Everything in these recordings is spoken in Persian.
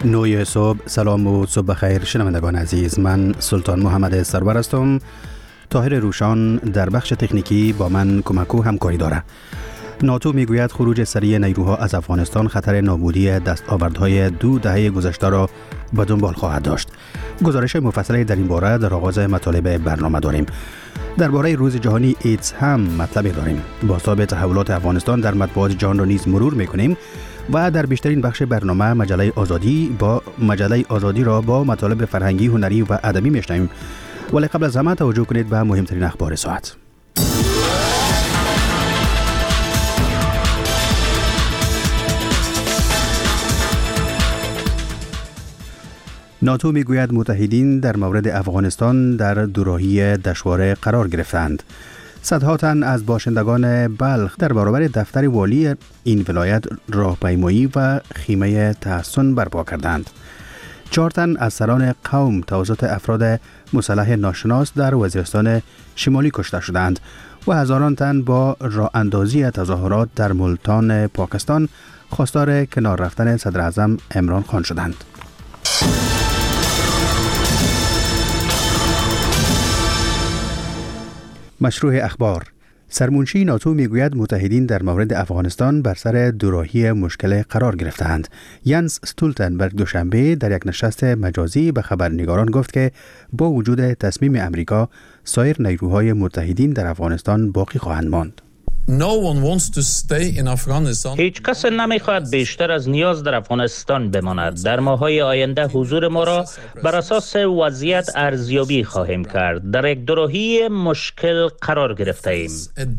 نوی صبح، سلام و صبح بخیر شنوندگان عزیز. من سلطان محمد سرور هستم. طاهر روشان در بخش تکنیکی با من کمکو همکاری داره. ناتو میگوید خروج سریع نیروها از افغانستان خطر نابودی دستاوردهای 2 دهه گذشته را به دنبال خواهد داشت. گزارش مفصلی در این باره در آغاز مطالب برنامه داریم. درباره روز جهانی ایدز هم مطلبی داریم. بازتاب تحولات افغانستان در مطبوعات جهان را نیز مرور میکنیم و در بیشترین بخش برنامه مجله آزادی را با مطالب فرهنگی، هنری و ادبی میشنویم. ولی قبل از همه توجه کنید به مهمترین اخبار ساعت. ناتو میگوید متحدین در مورد افغانستان در دوراهی دشوار قرار گرفتند. صدها تن از باشندگان بلخ در برابر دفتر والی این ولایت راهپیمایی و خیمه تحسن برپا کردند. 4 تن از سران قوم توسط افراد مسلح ناشناس در وزیرستان شمالی کشته شدند و هزاران تن با راه اندازی تظاهرات در ملتان پاکستان خواستار کنار رفتن صدر اعظم عمران خان شدند. مشروع اخبار. سرمنشی ناتو میگوید متحدین در مورد افغانستان بر سر دوراهی مشکل قرار گرفتند. ینس استولتنبرگ دوشنبه در یک نشست مجازی به خبرنگاران گفت که با وجود تصمیم امریکا سایر نیروهای متحدین در افغانستان باقی خواهند ماند. هیچ کس نمیخواهد بیشتر از نیاز در افغانستان بماند. در ماه‌های آینده حضور ما را بر اساس وضعیت ارزیابی خواهیم کرد. در یک دوراهی مشکل قرار گرفته ایم.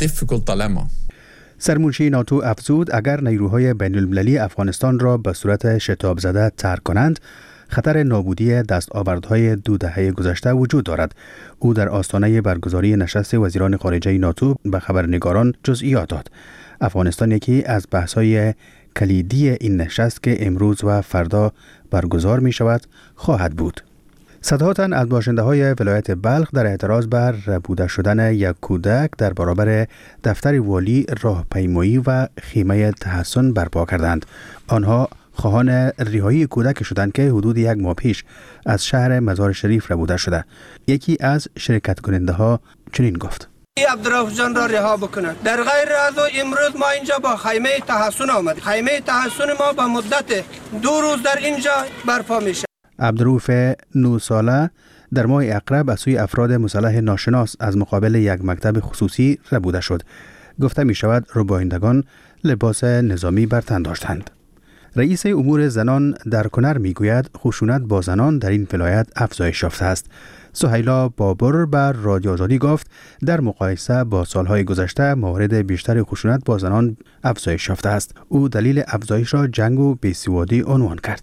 سرمنشی ناتو افزود اگر نیروهای بین‌المللی افغانستان را به صورت شتاب زده ترک کنند، خطر نابودی دستاوردهای 2 دهه گذشته وجود دارد. او در آستانه برگزاری نشست وزیران خارجه ناتو به خبرنگاران جزئیات داد. افغانستان یکی از بحث‌های کلیدی این نشست که امروز و فردا برگزار می شود خواهد بود. صدها تن از باشنده‌های ولایت بلخ در اعتراض بر ربوده شدن یک کودک در برابر دفتر والی راهپیمایی و خیمه تحسن برپا کردند. آنها خواهان رهایی کودک شدند که حدود 1 ماه پیش از شهر مزار شریف ربوده شده. یکی از شرکت کننده ها چنین گفت: عبدالرؤوف جان را رها بکنند. در غیر از امروز ما اینجا با خیمه تحسن آمدیم. خیمه تحسن ما با مدت 2 روز در اینجا برپا میشه. عبدالرؤوف 9 ساله در ماه اقرب از سوی افراد مسلح ناشناس از مقابل یک مکتب خصوصی ربوده شد. گفته می شود ربایندگان لباس نظامی بر تن داشتند. رئیس امور زنان در کنر میگوید خشونت با زنان در این ولایت افزایش یافته است. سهیلا بابر بر رادیو آزادی گفت در مقایسه با سالهای گذشته موارد بیشتر خشونت با زنان افزایش یافته است. او دلیل افزایش را جنگ و بیسوادی عنوان کرد.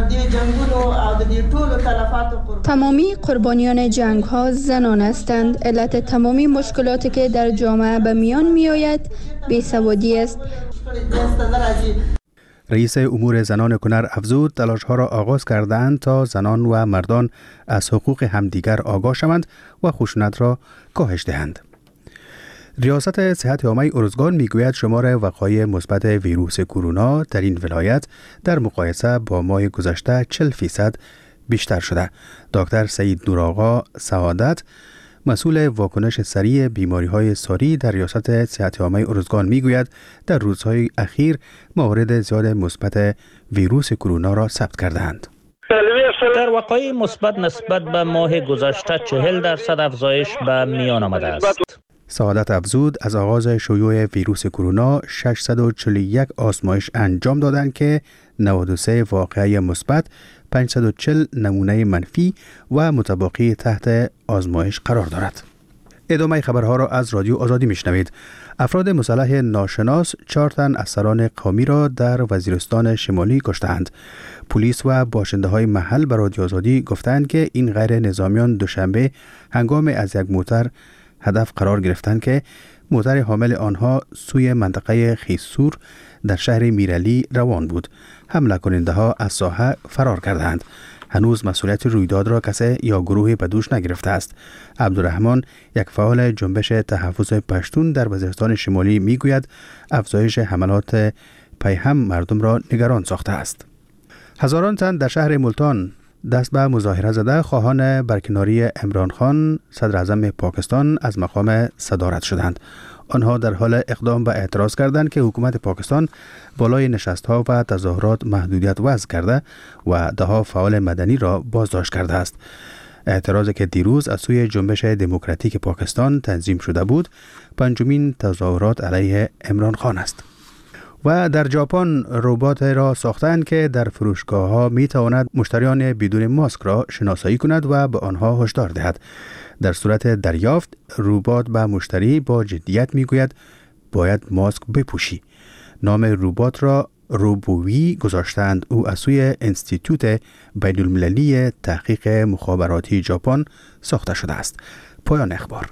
تمامی قربانیان جنگ ها زنان هستند. علت تمامی مشکلاتی که در جامعه به میان می آید بیسوادی است. رئیس امور زنان کنر افزود تلاش‌ها را آغاز کردند تا زنان و مردان از حقوق همدیگر آگاه شوند و خشونت را کاهش دهند. ریاست صحت عامه ارزگان میگوید شمار وقایع مثبت ویروس کرونا در این ولایت در مقایسه با ماه گذشته 40% بیشتر شده. دکتر سعید نورآقا سعادت مسئول واکنش سریع بیماری‌های ساری در ریاست صحت عامه ارزگان میگوید در روزهای اخیر موارد زیاد مثبت ویروس کرونا را ثبت کردند. در وقایع مثبت نسبت به ماه گذشته 40% افزایش به میان آمده است. سعادت افزود از آغاز شیوع ویروس کرونا 641 آزمایش انجام دادند که 93 واقعه مثبت، 540 نمونه منفی و متباقی تحت آزمایش قرار دارد. ادامه خبرها را از رادیو آزادی میشنوید. افراد مسلح ناشناس 4 تن از سران قومی را در وزیرستان شمالی کشتند. پلیس و باشنده‌های محل به رادیو آزادی گفتند که این غیر نظامیان دوشنبه هنگام از یک موتر هدف قرار گرفتند که موتر حامل آنها سوی منطقه خیسور در شهر میرعلی روان بود. حمله کننده ها از ساحه فرار کردند. هنوز مسئولیت رویداد را کسی یا گروهی به دوش نگرفته است. عبدالرحمن، یک فعال جنبش تحفظ پشتون در وزیرستان شمالی میگوید افزایش حملات پیهم مردم را نگران ساخته است. هزاران تن در شهر ملتان دست به مظاهره زده خواهان برکناری عمران خان صدر اعظم پاکستان از مقام صدارت شدند. آنها در حال اقدام به اعتراض کردند که حکومت پاکستان بالای نشست‌ها و تظاهرات محدودیت وضع کرده و ده‌ها فعال مدنی را بازداشت کرده است. اعتراضی که دیروز از سوی جنبش دموکراتیک پاکستان تنظیم شده بود، پنجمین تظاهرات علیه عمران خان است. و در ژاپن ربات را ساختند که در فروشگاه‌ها می‌تواند مشتریان بدون ماسک را شناسایی کند و به آنها هشدار دهد. در صورت دریافت، ربات به مشتری با جدیت می‌گوید باید ماسک بپوشی. نام ربات را روبووی گذاشتند. او از سوی انستیتوت بین‌المللی تحقیق مخابراتی ژاپن ساخته شده است. پایان اخبار.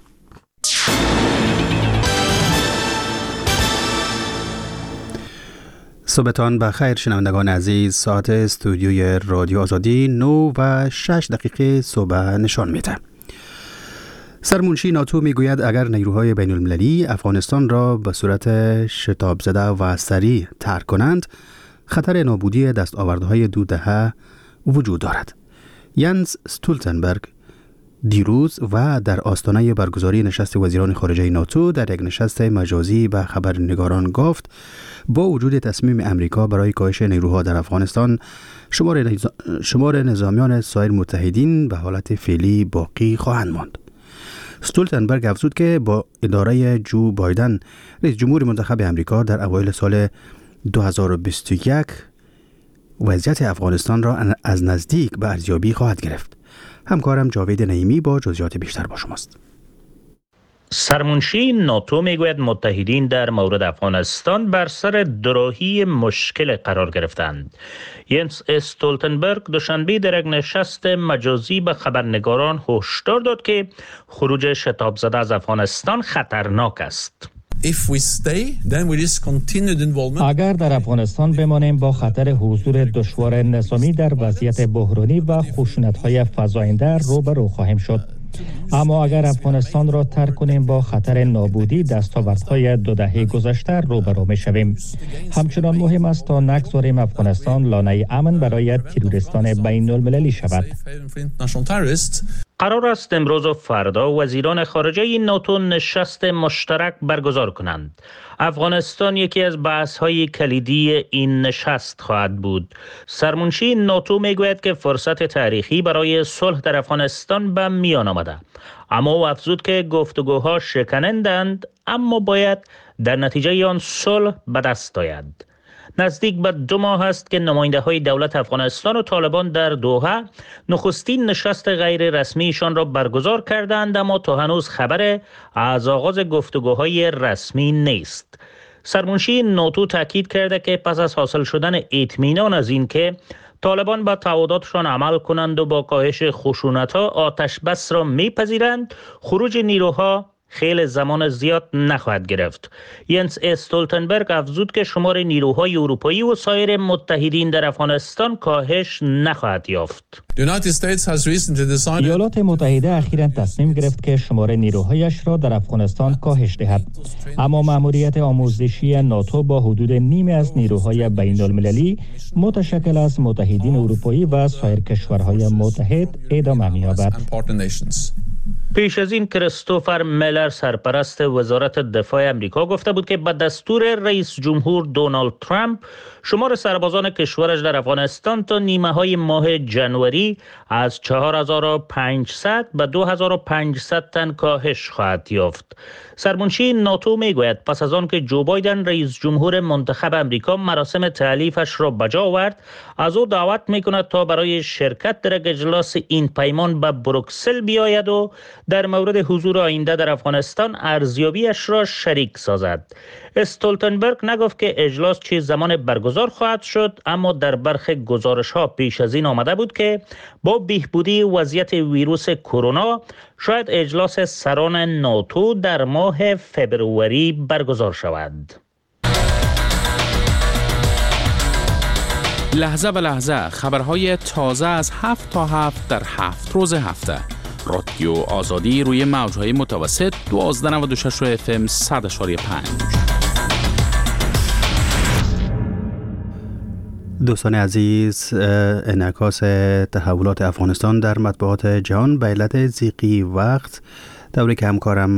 صبحتان بخیر شنوندگان عزیز. ساعت استودیوی رادیو آزادی 9:06 صبح نشان میده. سرمنشی ناتو میگوید اگر نیروهای بین المللی افغانستان را به صورت شتاب زده و سریع ترک کنند، خطر نابودی دستاوردهای 2 دهه وجود دارد. ینس استولتنبرگ دیروز و در آستانه برگزاری نشست وزیران خارجه ناتو در یک نشست مجازی به خبرنگاران گفت با وجود تصمیم امریکا برای کاهش نیروها در افغانستان، شمار نظامیان سایر متحدین به حالت فعلی باقی خواهند ماند. استولتنبرگ افزود که با اداره جو بایدن رئیس جمهور منتخب امریکا در اوایل سال 2021 وضعیت افغانستان را از نزدیک به ارزیابی خواهد گرفت. همکارم جاوید نعیمی با جزئیات بیشتر با شماست. سرمنشی ناتو میگوید متحدین در مورد افغانستان بر سر دوراهی مشکل قرار گرفتند. ینس استولتنبرگ دوشنبه در یک نشست مجازی به خبرنگاران هشدار داد که خروج شتاب زده از افغانستان خطرناک است. اگر در افغانستان بمانیم با خطر حضور دشوار نظامی در وضعیت بحرانی و خشونت‌های فزاینده روبرو خواهیم شد. اما اگر افغانستان را ترک کنیم با خطر نابودی دستاوردهای 2 دهه گذشته روبرو می‌شویم. همچنان مهم است تا نگذاریم افغانستان لانه امن برای تروریستان بین‌المللی شود. قرار است امروز و فردا وزیران خارجه ناتو نشست مشترک برگزار کنند. افغانستان یکی از بحث‌های کلیدی این نشست خواهد بود. سرمنشی ناتو میگوید که فرصت تاریخی برای صلح در افغانستان به میان آمده، اما او افزود که گفتگوها شکنندند، اما باید در نتیجه آن صلح به دست آید. نزدیک به 2 ماه است که نماینده‌های دولت افغانستان و طالبان در دوحه نخستین نشست غیر رسمیشان را برگزار کردند، اما تا هنوز خبر از آغاز گفتگوهای رسمی نیست. سرمنشی ناتو تاکید کرده که پس از حاصل شدن اطمینان از این که طالبان با تعهداتشان عمل کنند و با کاهش خشونت‌ها آتش بس را می‌پذیرند، خروج نیروها خیلی زمان زیاد نخواهد گرفت. ینس استولتنبرگ افزود که شمار نیروهای اروپایی و سایر متحدین در افغانستان کاهش نخواهد یافت. ایالات متحده اخیراً تصمیم گرفت که شمار نیروهایش را در افغانستان کاهش دهد، اما مأموریت آموزشی ناتو با حدود نیم از نیروهای بین‌المللی متشکل از متحدین اروپایی و سایر کشورهای متحد ادامه می‌یابد. پیش از این کریستوفر میلر سرپرست وزارت دفاع امریکا گفته بود که به دستور رئیس جمهور دونالد ترامپ شمار سربازان کشورش در افغانستان تا نیمه های ماه جنوری از 4500 به 2500 تن کاهش خواهد یافت. سرمنشی ناتو میگوید پس از آن که جو بایدن رئیس جمهور منتخب امریکا مراسم تألیفش را بجا آورد، از او دعوت میکند تا برای شرکت در اجلاس این پیمان به بروکسل بیاید و در مورد حضور آینده در افغانستان ارزیابیش را شریک سازد. استولتنبرگ نگفت که اجلاس چه زمان برگزار خواهد شد، اما در برخی گزارش‌ها پیش از این آمده بود که با بهبودی وضعیت ویروس کرونا شاید اجلاس سران ناتو در ماه فبروری برگزار شود. لحظه به لحظه خبرهای تازه از 7 تا 7 در 7 روز هفته. رادیو آزادی روی موج‌های متوسط 1296 FM 100.5. دوستان عزیز، انعکاس تحولات افغانستان در مطبوعات جهان به علت ضیقی وقت دوره که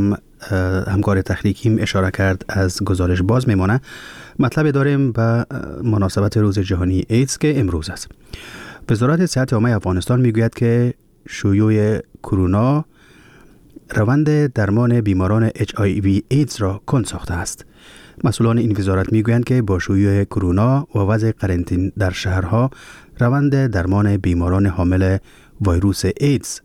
همکار تخنیکیم اشاره کرد از گزارش باز میمانه. مطلب داریم به مناسبت روز جهانی ایدز که امروز است. وزارت صحت عامه افغانستان میگوید که شیوع کرونا روند درمان بیماران HIV ایدز را کند ساخته است. مسئولان این وزارت میگویند که با شیوع کرونا و وضع قرنطینه در شهرها روند درمان بیماران حامل ویروس ایدز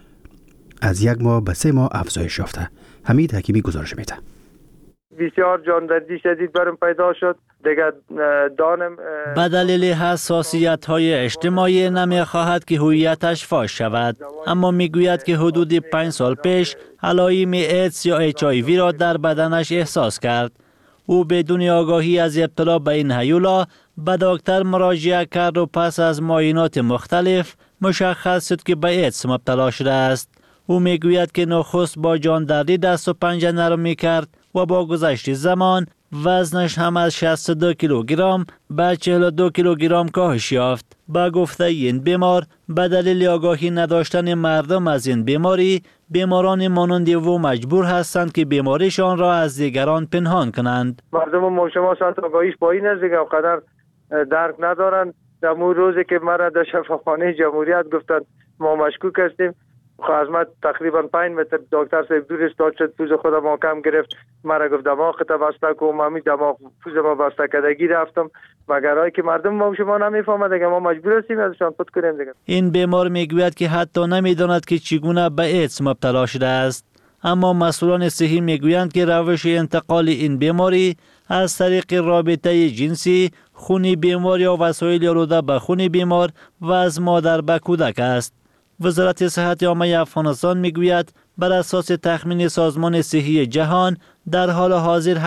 از 1 ماه به 3 ماه افزایش یافته. حمید حکیمی گزارش میده. بسیار جاندردی شدید برم پیدا شد. دیگر دانم به دلیل حساسیت‌های اجتماعی نمی‌خواهد که هویتش فاش شود، اما میگوید که حدود 5 سال پیش علائم ایدز یا HIV را در بدنش احساس کرد. او بدون آگاهی از ابتلا به این هیولا به دکتر مراجعه کرد و پس از معاینات مختلف مشخص شد که به ایدز مبتلا شده است. او میگوید که نخست با جاندردی دست و پنجه نرم می‌کرد و با گذشت زمان وزنش هم از 62 کیلوگرم به 42 کیلوگرم کاهش یافت. با گفته این بیمار، به دلیل آگاهی نداشتن مردم از این بیماری، بیماران مانند او مجبور هستند که بیماریشان را از دیگران پنهان کنند. مردم ما شما ساعت آگاهیش پایین است دیگه، قدر درک ندارند. در اون روزی که مرا در شفاخانه جمهوریت گفتند ما مشکوک هستیم، از من تقریبا 5 متر دکتر صاحب دور استاد شد، پوز خودم محکم گرفت، مرا گفت دماغت بسته کن. من دماغ پوز ما بسته کردگی رفتم، مگر هایی که مردم ما شما نمیفهمند دیگه، ما مجبور هستیم ازشان پد کنیم دیگه. این بیمار میگوید که حتی نمیداند که چگونه به ایدز مبتلا شده است، اما مسئولان صحی میگویند که روش انتقال این بیماری از طریق رابطه جنسی، خون بیمار یا وسایل آلوده به خون بیمار و از مادر به کودک است. وزارت صحت عامه افغانستان میگوید بر اساس تخمین سازمان صحی جهان در حال حاضر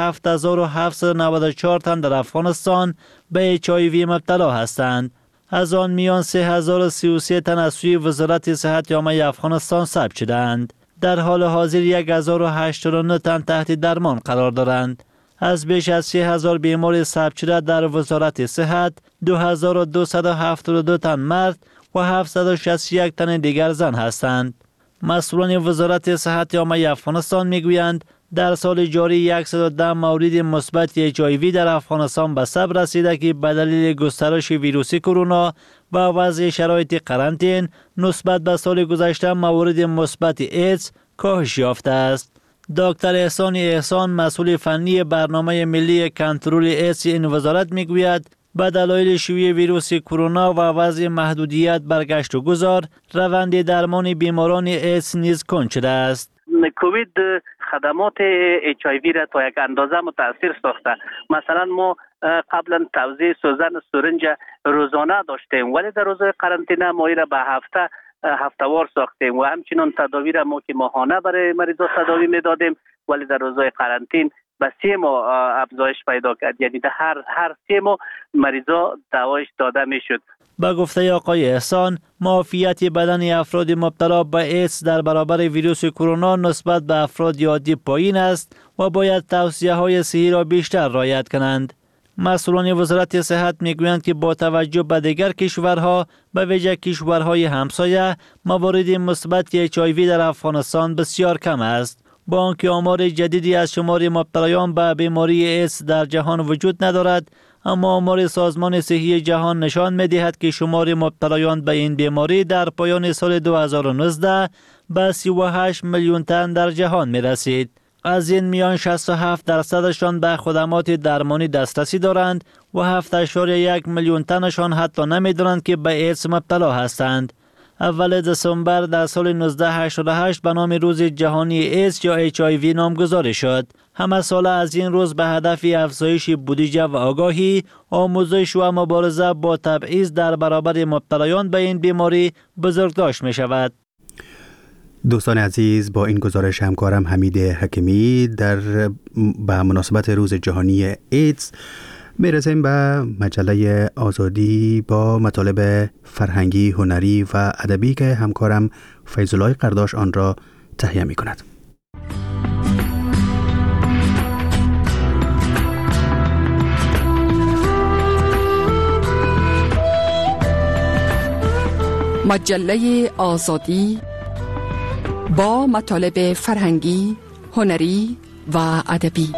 7794 تن در افغانستان به HIV مبتلا هستند. از آن میان 3033 تن از سوی وزارت صحت عامه افغانستان ثبت شدند. در حال حاضر 1089 تن تحت درمان قرار دارند. از بیش از 3000 بیمار ثبت شده در وزارت صحت 2272 تن مرد و 761 تن دیگر زن هستند. مسئولان وزارت صحت عامه افغانستان میگویند در سال جاری 110 مورد مثبت HIV در افغانستان به ثبت رسیده که به دلیل گسترش ویروس کرونا و وضع شرایط قرنطینه نسبت به سال گذشته مورد مثبت ایدز کاهش یافته است. دکتر احسان مسئول فنی برنامه ملی کنترل ایدز این وزارت میگوید به دلایل شیوع ویروس کرونا و وضع محدودیت بر گشت و گذار، روند درمان بیماران ایدز نیز کند شده است. کووید خدمات HIV را تا یک اندازه متاثر ساخته. مثلا ما قبلا توزیع سوزن سرنج روزانه داشتیم، ولی در روزهای قرنطینه ما را به هفتهوار ساختیم و همچنین تداوی را ما که ماهانه برای مریضا تداوی میدادیم، ولی در روزهای قرنطینه به 3 ماه افزایش پیدا کرد، یعنی در هر 3 ماه مریضا دوایش داده میشد. با گفته آقای احسان، معافیت بدن افراد مبتلا به ایدز در برابر ویروس کرونا نسبت به افراد عادی پایین است و باید توصیه‌های صحی را بیشتر رعایت کنند. مسئولان وزارت صحت میگویند که با توجه به دیگر کشورها، به ویژه کشورهای همسایه، موارد مثبت HIV در افغانستان بسیار کم است. با آنکه آمار جدیدی از شمار مبتلایان به بیماری ایدز در جهان وجود ندارد، اما آمار سازمان صحی جهان نشان می‌دهد که شمار مبتلایان به این بیماری در پایان سال 2019 به 38 میلیون تن در جهان می‌رسید. از این میان 67% به خدمات درمانی دسترسی دارند و 7.1 میلیون تنشان حتی نمی‌دانند که به ایدز مبتلا هستند. اول دسامبر در سال 1988 به نام روز جهانی ایدز یا HIV نامگذاری شد. همه ساله از این روز به هدف افزایش بودجه و آگاهی، آموزش و مبارزه با تبعیض در برابر مبتلایان به این بیماری بزرگداشت می شود. دوستان عزیز، با این گزارش همکارم حمید حکیمی به مناسبت روز جهانی ایدز میرسیم به مجله آزادی با مطالب فرهنگی، هنری و ادبی که همکارم فیض‌الله قرداش آن را تهیه می کند. مجله آزادی با مطالب فرهنگی، هنری و ادبی.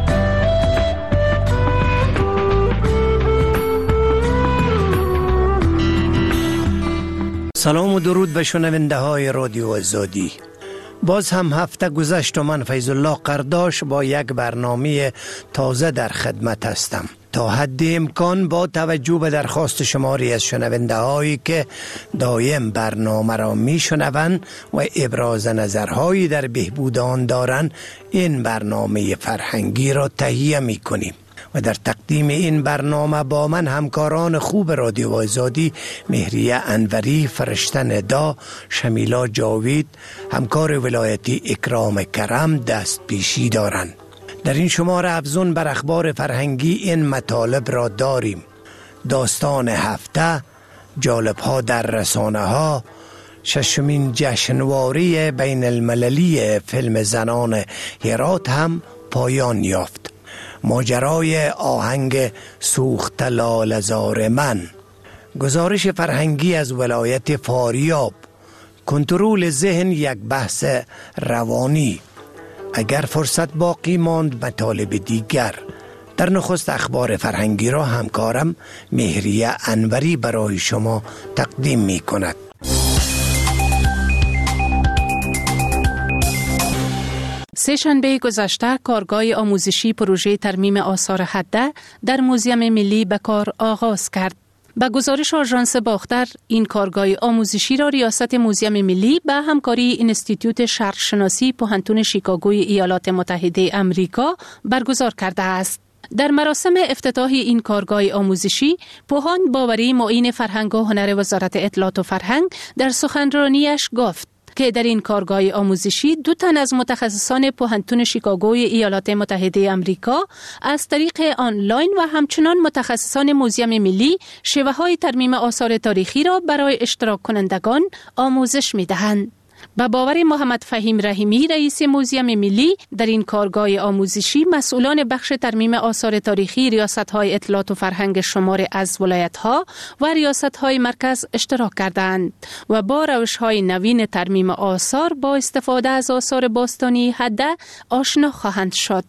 سلام و درود به شنونده های رادیو آزادی. باز هم هفته گذشت و من فیض الله قرداش با یک برنامه تازه در خدمت هستم. تا حد امکان با توجه به درخواست شماری از شنونده هایی که دایم برنامه را می شنوند و ابراز نظرهایی در بهبود آن دارند، این برنامه فرهنگی را تهیه می کنیم و در تقدیم این برنامه با من همکاران خوب رادیو آزادی مهریه انوری، فرشته ندا، شمیلا جاوید، همکار ولایتی اکرام کرم دست پیشی دارند. در این شماره افزون بر اخبار فرهنگی این مطالب را داریم: داستان هفته، جالب‌ها در رسانه‌ها، ششمین جشنواره بین المللی فیلم زنان هرات هم پایان یافت، ماجرای آهنگ سوخت لاله‌زار من، گزارش فرهنگی از ولایت فاریاب، کنترل ذهن یک بحث روانی، اگر فرصت باقی ماند مطالب دیگر. در نخست اخبار فرهنگی را همکارم مهریه انوری برای شما تقدیم می کند. سه‌شنبه گذشته کارگاه آموزشی پروژه ترمیم آثار حده در موزیم ملی به کار آغاز کرد. به گزارش آژانس باختر، این کارگاه آموزشی را ریاست موزیم ملی به همکاری انستیتوت شرقشناسی پوهنتون شیکاگوی ایالات متحده امریکا برگزار کرده است. در مراسم افتتاح این کارگاه آموزشی، پوهان باوری معین فرهنگ و هنر وزارت اطلاعات و فرهنگ در سخنرانیش گفت که در این کارگاه آموزشی 2 تن از متخصصان پوهنتون شیکاگوی ایالات متحده امریکا از طریق آنلاین و همچنان متخصصان موزیم ملی شیوه‌های ترمیم آثار تاریخی را برای اشتراک کنندگان آموزش می‌دهند. به باور محمد فهیم رحیمی، رئیس موزیم ملی، در این کارگاه آموزشی مسئولان بخش ترمیم آثار تاریخی ریاست‌های اطلاعات و فرهنگ شمار از ولایت‌ها و ریاست‌های مرکز اشتراک کردند و با روش‌های نوین ترمیم آثار با استفاده از آثار باستانی حده آشنا خواهند شد.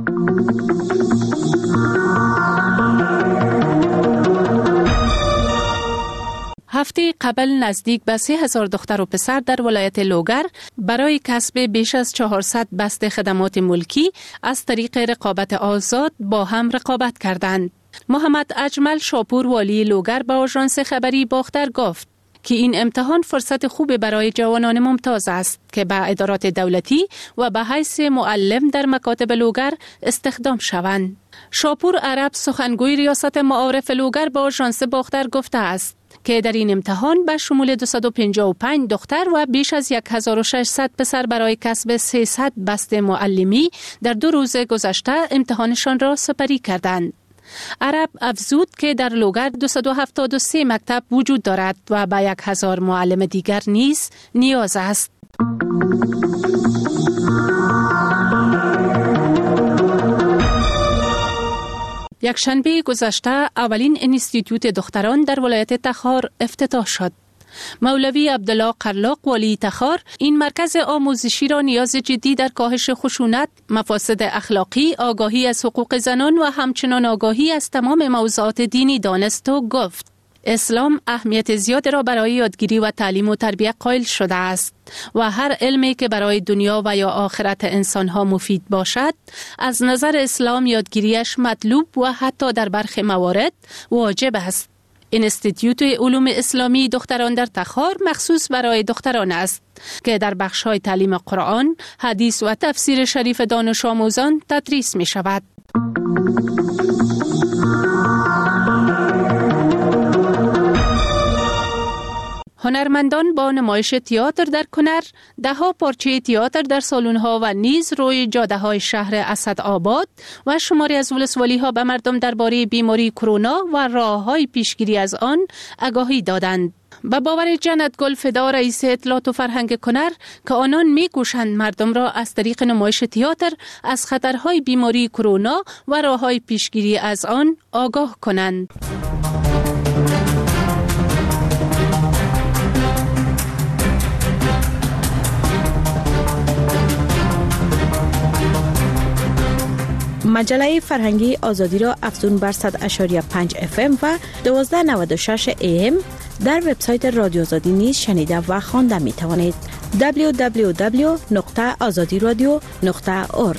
هفته قبل نزدیک به 3000 دختر و پسر در ولایت لوگر برای کسب بیش از 400 بسته خدمات ملکی از طریق رقابت آزاد با هم رقابت کردند. محمد اجمل شاپور والی لوگر به آژانس خبری باختر گفت که این امتحان فرصت خوب برای جوانان ممتاز است که به ادارات دولتی و به حیث معلم در مکاتب لوگر استخدام شوند. شاپور عرب، سخنگوی ریاست معارف لوگر، به آژانس باختر گفته است که در این امتحان به شمول 255 دختر و بیش از 1600 پسر برای کسب 300 بسته معلمی در 2 روز گذشته امتحانشان را سپری کردند. عرب افزود که در لوگر 273 مکتب وجود دارد و به 1000 معلم دیگر نیز نیاز است. یک شنبه گذشته اولین انستیتوت دختران در ولایت تخار افتتاح شد. مولوی عبدالله قرلاق والی تخار این مرکز آموزشی را نیاز جدی در کاهش خشونت، مفاسد اخلاقی، آگاهی از حقوق زنان و همچنان آگاهی از تمام موضوعات دینی دانست و گفت اسلام اهمیت زیاد را برای یادگیری و تعلیم و تربیت قائل شده است و هر علمی که برای دنیا و یا آخرت انسانها مفید باشد از نظر اسلام یادگیریش مطلوب و حتی در برخی موارد واجب است. انستیتوت علوم اسلامی دختران در تخار مخصوص برای دختران است که در بخش‌های تعلیم قرآن، حدیث و تفسیر شریف دانش آموزان تدریس می شود. هنرمندان با نمایش تئاتر در کنر، 10 پارچه تئاتر در سالن‌ها و نیز روی جاده‌های شهر اسدآباد و شماری از ولسوالی‌ها به مردم درباره بیماری کرونا و راه‌های پیشگیری از آن آگاهی دادند. به باور جنت گل فدا، رئیس اطلاعات و فرهنگ کنر، که آنان می‌کوشند مردم را از طریق نمایش تئاتر از خطرهای بیماری کرونا و راه‌های پیشگیری از آن آگاه کنند. مجله فرهنگی آزادی را افزون بر 100.5 FM و 1296 AM در وبسایت رادیو آزادی نیز شنیده و خوانده می توانید. www.azadiradio.org.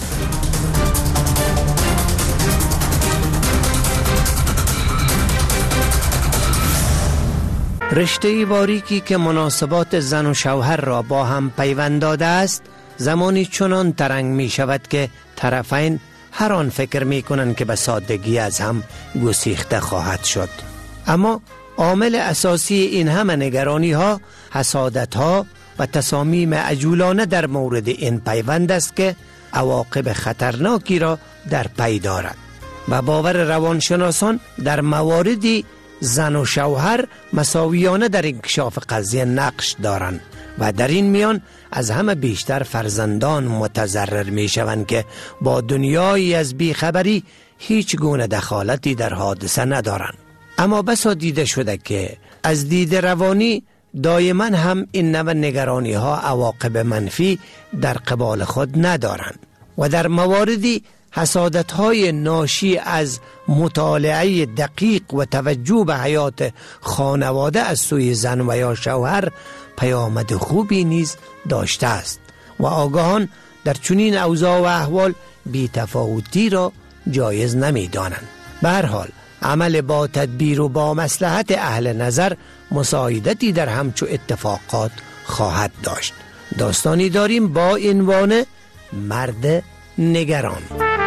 رشته باریکی که مناسبات زن و شوهر را با هم پیوند داده است، زمانی چنان ترنگ می شود که طرفین هر آن فکر می کنند که به سادگی از هم گسیخته خواهد شد. اما عامل اساسی این همه نگرانی ها، حسادت ها و تصامیم عجولانه در مورد این پیوند است که عواقب خطرناکی را در پی دارد. و باور روانشناسان در مواردی زن و شوهر مساویانه در انکشاف قضیه نقش دارند و در این میان از همه بیشتر فرزندان متضرر می شوند که با دنیایی از بیخبری هیچ گونه دخالتی در حادثه ندارند. اما بسا دیده شده که از دید روانی دائما هم این نوع نگرانی ها عواقب منفی در قبال خود ندارند و در مواردی حسادت های ناشی از مطالعه دقیق و توجه به حیات خانواده از سوی زن و یا شوهر پیامد خوبی نیز داشته است و آگاهان در چنین اوضاع و احوال بی‌تفاوتی را جایز نمی دانند. به هر حال عمل با تدبیر و با مصلحت اهل نظر مساعدتی در همچو اتفاقات خواهد داشت. داستانی داریم با عنوان مرد نگران.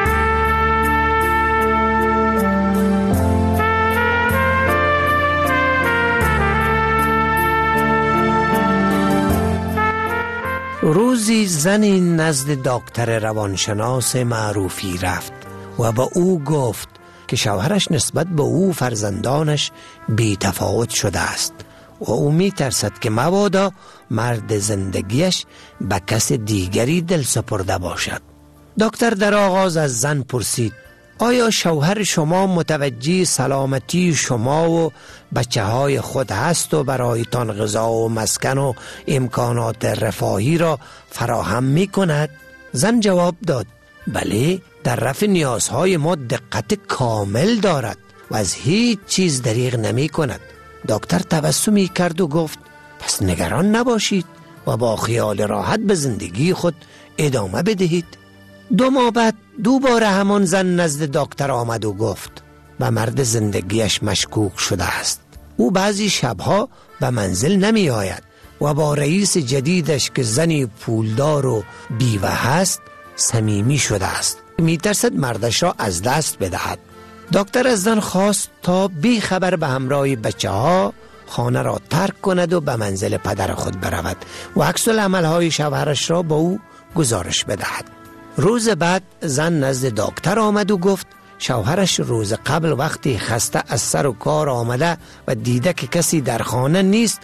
روزی زنی نزد دکتر روانشناس معروفی رفت و با او گفت که شوهرش نسبت به او فرزندانش بی تفاوت شده است و او می ترسد که مبادا مرد زندگیش به کس دیگری دل سپرده باشد. دکتر در آغاز از زن پرسید: آیا شوهر شما متوجه سلامتی شما و بچه های خود هست و برایتان غذا و مسکن و امکانات رفاهی را فراهم می کند؟ زن جواب داد: بله، در رفع نیازهای ما دقت کامل دارد و از هیچ چیز دریغ نمی کند. دکتر تبسمی کرد و گفت: پس نگران نباشید و با خیال راحت به زندگی خود ادامه بدهید. 2 ماه بعد دوباره همان زن نزد دکتر آمد و گفت به مرد زندگیش مشکوک شده است. او بعضی شبها به منزل نمی آید و با رئیس جدیدش که زنی پولدار و بیوه هست صمیمی شده است. می ترسد مردش را از دست بدهد. دکتر از زن خواست تا بی خبر به همراه بچه ها خانه را ترک کند و به منزل پدر خود برود و عکس العمل‌های شوهرش را با او گزارش بدهد. روز بعد زن نزد دکتر آمد و گفت شوهرش روز قبل وقتی خسته از سر و کار آمده و دیده که کسی در خانه نیست،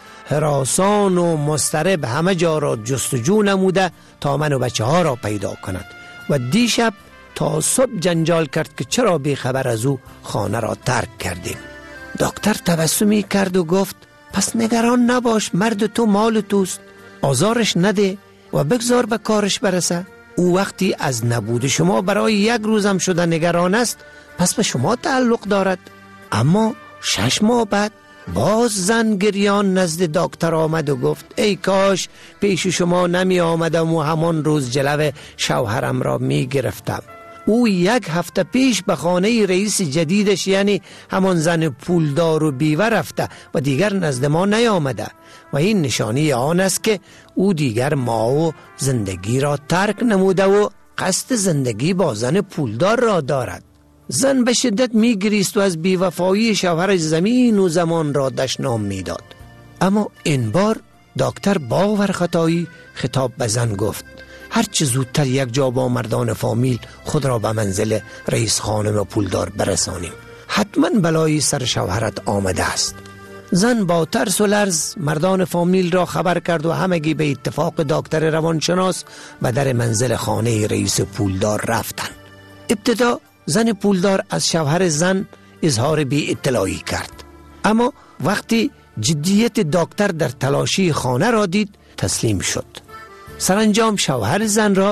هراسان و مضطرب همه جا را جستجو نموده تا من و بچه ها را پیدا کند و دیشب تا صبح جنجال کرد که چرا بی خبر از او خانه را ترک کردیم. دکتر تبسمی کرد و گفت پس نگران نباش، مرد تو مال توست، آزارش نده و بگذار به کارش برسه. او وقتی از نبود شما برای 1 روزم شده نگران است، پس به شما تعلق دارد. اما 6 ماه بعد باز زن گریان نزد دکتر آمد و گفت ای کاش پیش شما نمی آمدم و همان روز جلو شوهرم را می گرفتم. او 1 هفته پیش به خانه رئیس جدیدش یعنی همان زن پولدار و بیوه رفته و دیگر نزد ما نیامده و این نشانی آن است که او دیگر ما و زندگی را ترک نموده و قصد زندگی با زن پولدار را دارد. زن به شدت می گریست و از بیوفایی شوهرش زمین و زمان را دشنام می داد. اما این بار دکتر باور خطایی خطاب به زن گفت هرچه زودتر یک جا با مردان فامیل خود را به منزل رئیس خانم پولدار برسانیم. حتما بلایی سر شوهرت آمده است. زن با ترس و لرز مردان فامیل را خبر کرد و همگی به اتفاق دکتر روانشناس به در منزل خانه رئیس پولدار رفتند. ابتدا زن پولدار از شوهر زن اظهار بی اطلاعی کرد، اما وقتی جدیت دکتر در تلاشی خانه را دید تسلیم شد. سرانجام شوهر زن را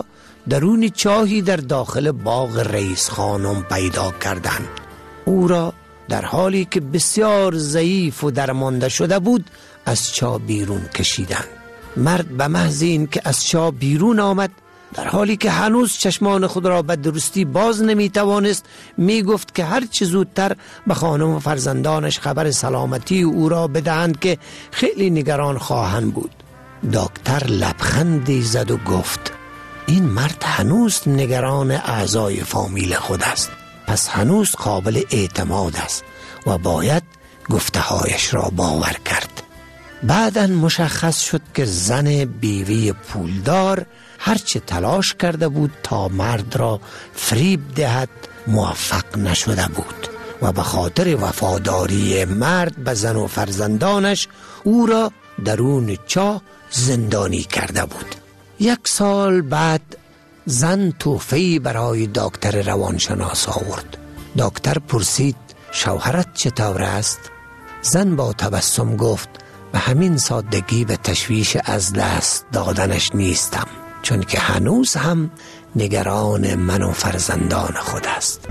درون چاهی در داخل باغ رئیس خانم پیدا کردند. او را در حالی که بسیار ضعیف و درمانده شده بود از چاه بیرون کشیدند. مرد به محض این که از چاه بیرون آمد، در حالی که هنوز چشمان خود را به درستی باز نمی توانست، می گفت که هر چه زودتر به خانم و فرزندانش خبر سلامتی او را بدهند که خیلی نگران خواهند بود. دکتر لبخندی زد و گفت این مرد هنوز نگران اعضای فامیل خود است، پس هنوز قابل اعتماد است و باید گفته‌هایش را باور کرد. بعداً مشخص شد که زن بیوی پولدار هرچه تلاش کرده بود تا مرد را فریب دهد موفق نشده بود و به خاطر وفاداری مرد به زن و فرزندانش او را درون چاه زندانی کرده بود. 1 سال بعد زن توفه‌ای برای دکتر روانشناس آورد. دکتر پرسید شوهرت چطور است؟ زن با تبسم گفت به همین سادگی به تشویش از دست دادنش نیستم، چون که هنوز هم نگران من و فرزندان خود است.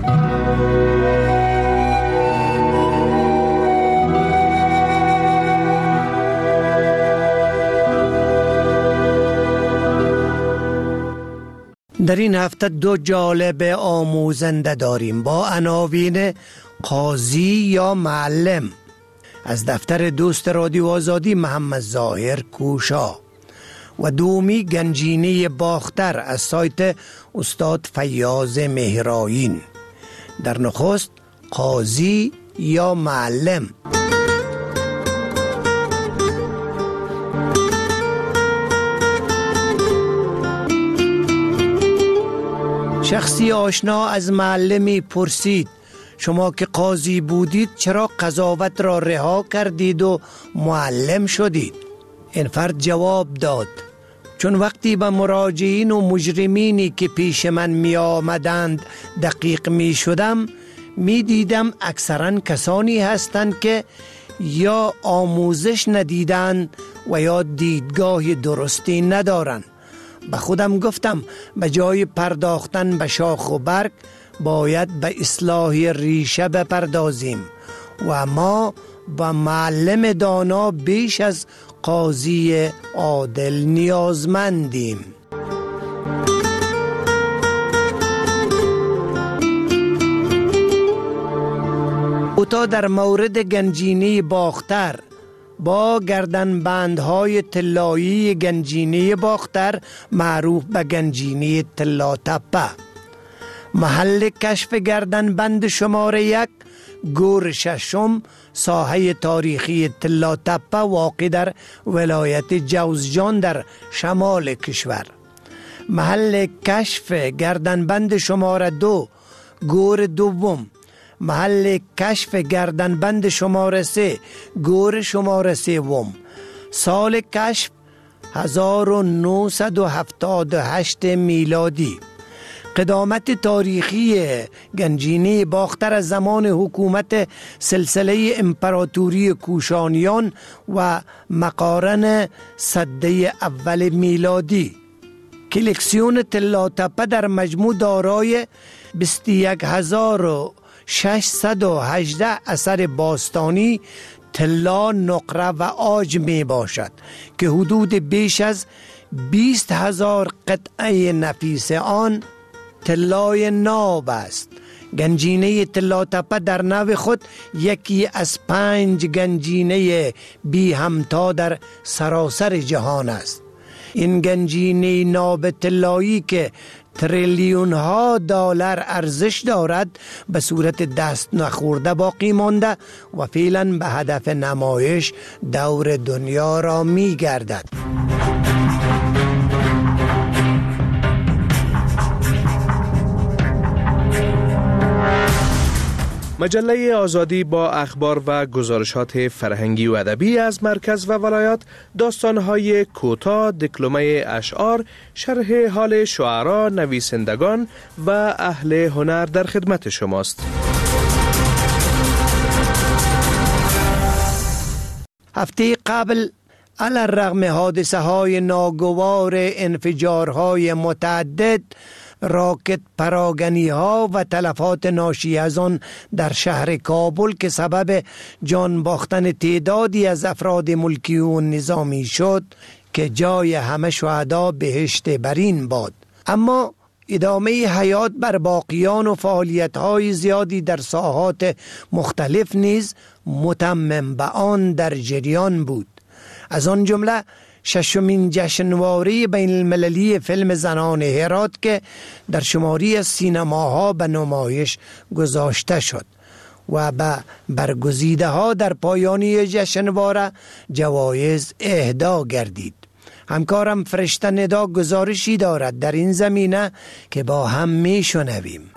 در این هفته 2 جالب آموزنده داریم با عناوین قاضی یا معلم از دفتر دوست رادیو آزادی محمد ظاهر کوشا و دومی گنجینه باختر از سایت استاد فیاض مهرآیین. در نخست قاضی یا معلم. شخصی آشنا از معلمی پرسید شما که قاضی بودید چرا قضاوت را رها کردید و معلم شدید؟ این فرد جواب داد چون وقتی به مراجعین و مجرمینی که پیش من می آمدند دقیق می شدم، می دیدم اکثرا کسانی هستند که یا آموزش ندیدند و یا دیدگاه درستی ندارند. به خودم گفتم به جای پرداختن به شاخ و برگ باید به اصلاح ریشه بپردازیم و ما با معلم دانا بیش از قاضی عادل نیازمندیم. او تا در مورد گنجینه باختر با گردنبندهای طلایی گنجینه باختر معروف به گنجینه طلا تپه، محل کشف گردنبند شماره 1 گور ششم ساحه تاریخی طلا تپه واقع در ولایت جوزجان در شمال کشور، محل کشف گردنبند شماره 2 گور دوم، محل کشف گردنبند شماره 3 گور شماره 3، سال کشف 1978 میلادی. قدامت تاریخی گنجینه باختر از زمان حکومت سلسله امپراتوری کوشانیان و مقارن سده اول میلادی. کلکسیون طلا تپه در مجموع دارای 21618 اثر باستانی طلا، نقره و عاج می باشد که حدود بیش از 20,000 قطعه نفیس آن طلای ناب است. گنجینه طلا تپه در نوع خود یکی از 5 گنجینه بی همتا در سراسر جهان است. این گنجینه ناب طلایی که تریلیون ها دلار ارزش دارد به صورت دست نخورده باقی مانده و فعلا به هدف نمایش دور دنیا را می گردد. مجله آزادی با اخبار و گزارشات فرهنگی و ادبی از مرکز و ولایات، داستان‌های کوتاه، دکلمه اشعار، شرح حال شعرا، نویسندگان و اهل هنر در خدمت شماست. هفته قبل علی الرغم حادثه های ناگوار انفجارهای متعدد، راکت پراگنی ها و تلفات ناشی از آن در شهر کابل که سبب جان باختن تعدادی از افراد ملکی و نظامی شد که جای همه شهدا بهشت برین باد. اما ادامه حیات بر باقیان و فعالیت‌های زیادی در ساحات مختلف نیز متمم به آن در جریان بود. از آن جمله ششمین جشنواره بین المللی فیلم زنان هرات که در شماری از سینماها به نمایش گذاشته شد و به برگزیده ها در پایانی جشنواره جوایز اهدا گردید. همکارم فرشته ندا گزارشی دارد در این زمینه که با هم می شنویم.